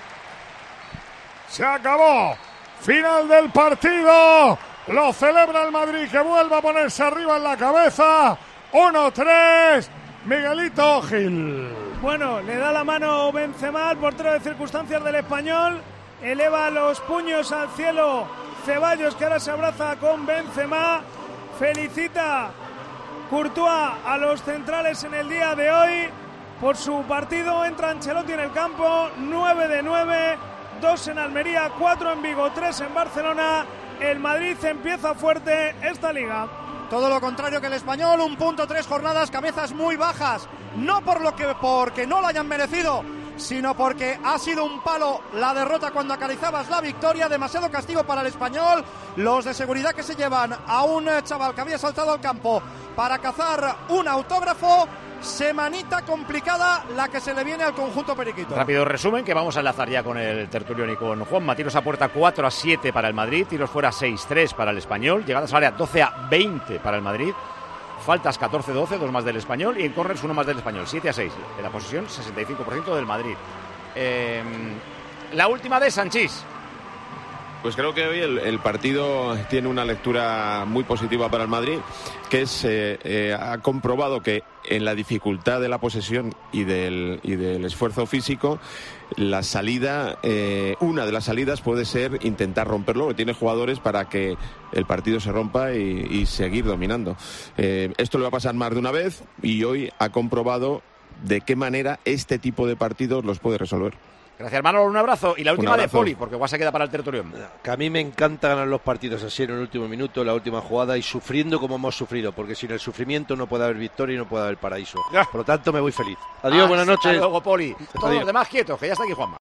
Se acabó. Final del partido. Lo celebra el Madrid, que vuelve a ponerse arriba en la cabeza. uno tres. Miguelito Gil. Bueno, le da la mano Benzema al portero de circunstancias del Español. Eleva los puños al cielo Ceballos, que ahora se abraza con Benzema. Felicita Courtois a los centrales en el día de hoy por su partido. Entra Ancelotti en el campo. nueve de nueve. dos en Almería, cuatro en Vigo, tres en Barcelona. El Madrid empieza fuerte esta liga. Todo lo contrario que el español, un punto, tres jornadas, cabezas muy bajas. No por lo que porque no lo hayan merecido, sino porque ha sido un palo la derrota cuando acariciabas la victoria. Demasiado castigo para el español. Los de seguridad que se llevan a un chaval que había saltado al campo para cazar un autógrafo. Semanita complicada la que se le viene al conjunto periquito. Rápido resumen, que vamos a enlazar ya con el tertulión y con Juanma. Tiros a puerta cuatro a siete para el Madrid, tiros fuera seis tres para el Español, llegadas al área doce a veinte para el Madrid, faltas catorce doce, dos más del Español, y en córners uno más del Español, siete a seis. En la posesión, sesenta y cinco por ciento del Madrid. Eh, la última de Sanchís. Pues creo que hoy el, el partido tiene una lectura muy positiva para el Madrid, que es eh, eh, ha comprobado que en la dificultad de la posesión y del, y del esfuerzo físico, la salida, eh, una de las salidas puede ser intentar romperlo, que tiene jugadores para que el partido se rompa y, y seguir dominando. Eh, esto le va a pasar más de una vez y hoy ha comprobado de qué manera este tipo de partidos los puede resolver. Gracias, Manolo, un abrazo. Y la Un última de abrazo. Poli, porque Guasa queda para el tertulión. Que a mí me encanta ganar los partidos así en el último minuto, en la última jugada y sufriendo como hemos sufrido, porque sin el sufrimiento no puede haber victoria y no puede haber paraíso. Por lo tanto, me voy feliz. Adiós, buenas Hasta noches. luego, Poli. Todos Adiós. los demás quietos, que ya está aquí Juanma.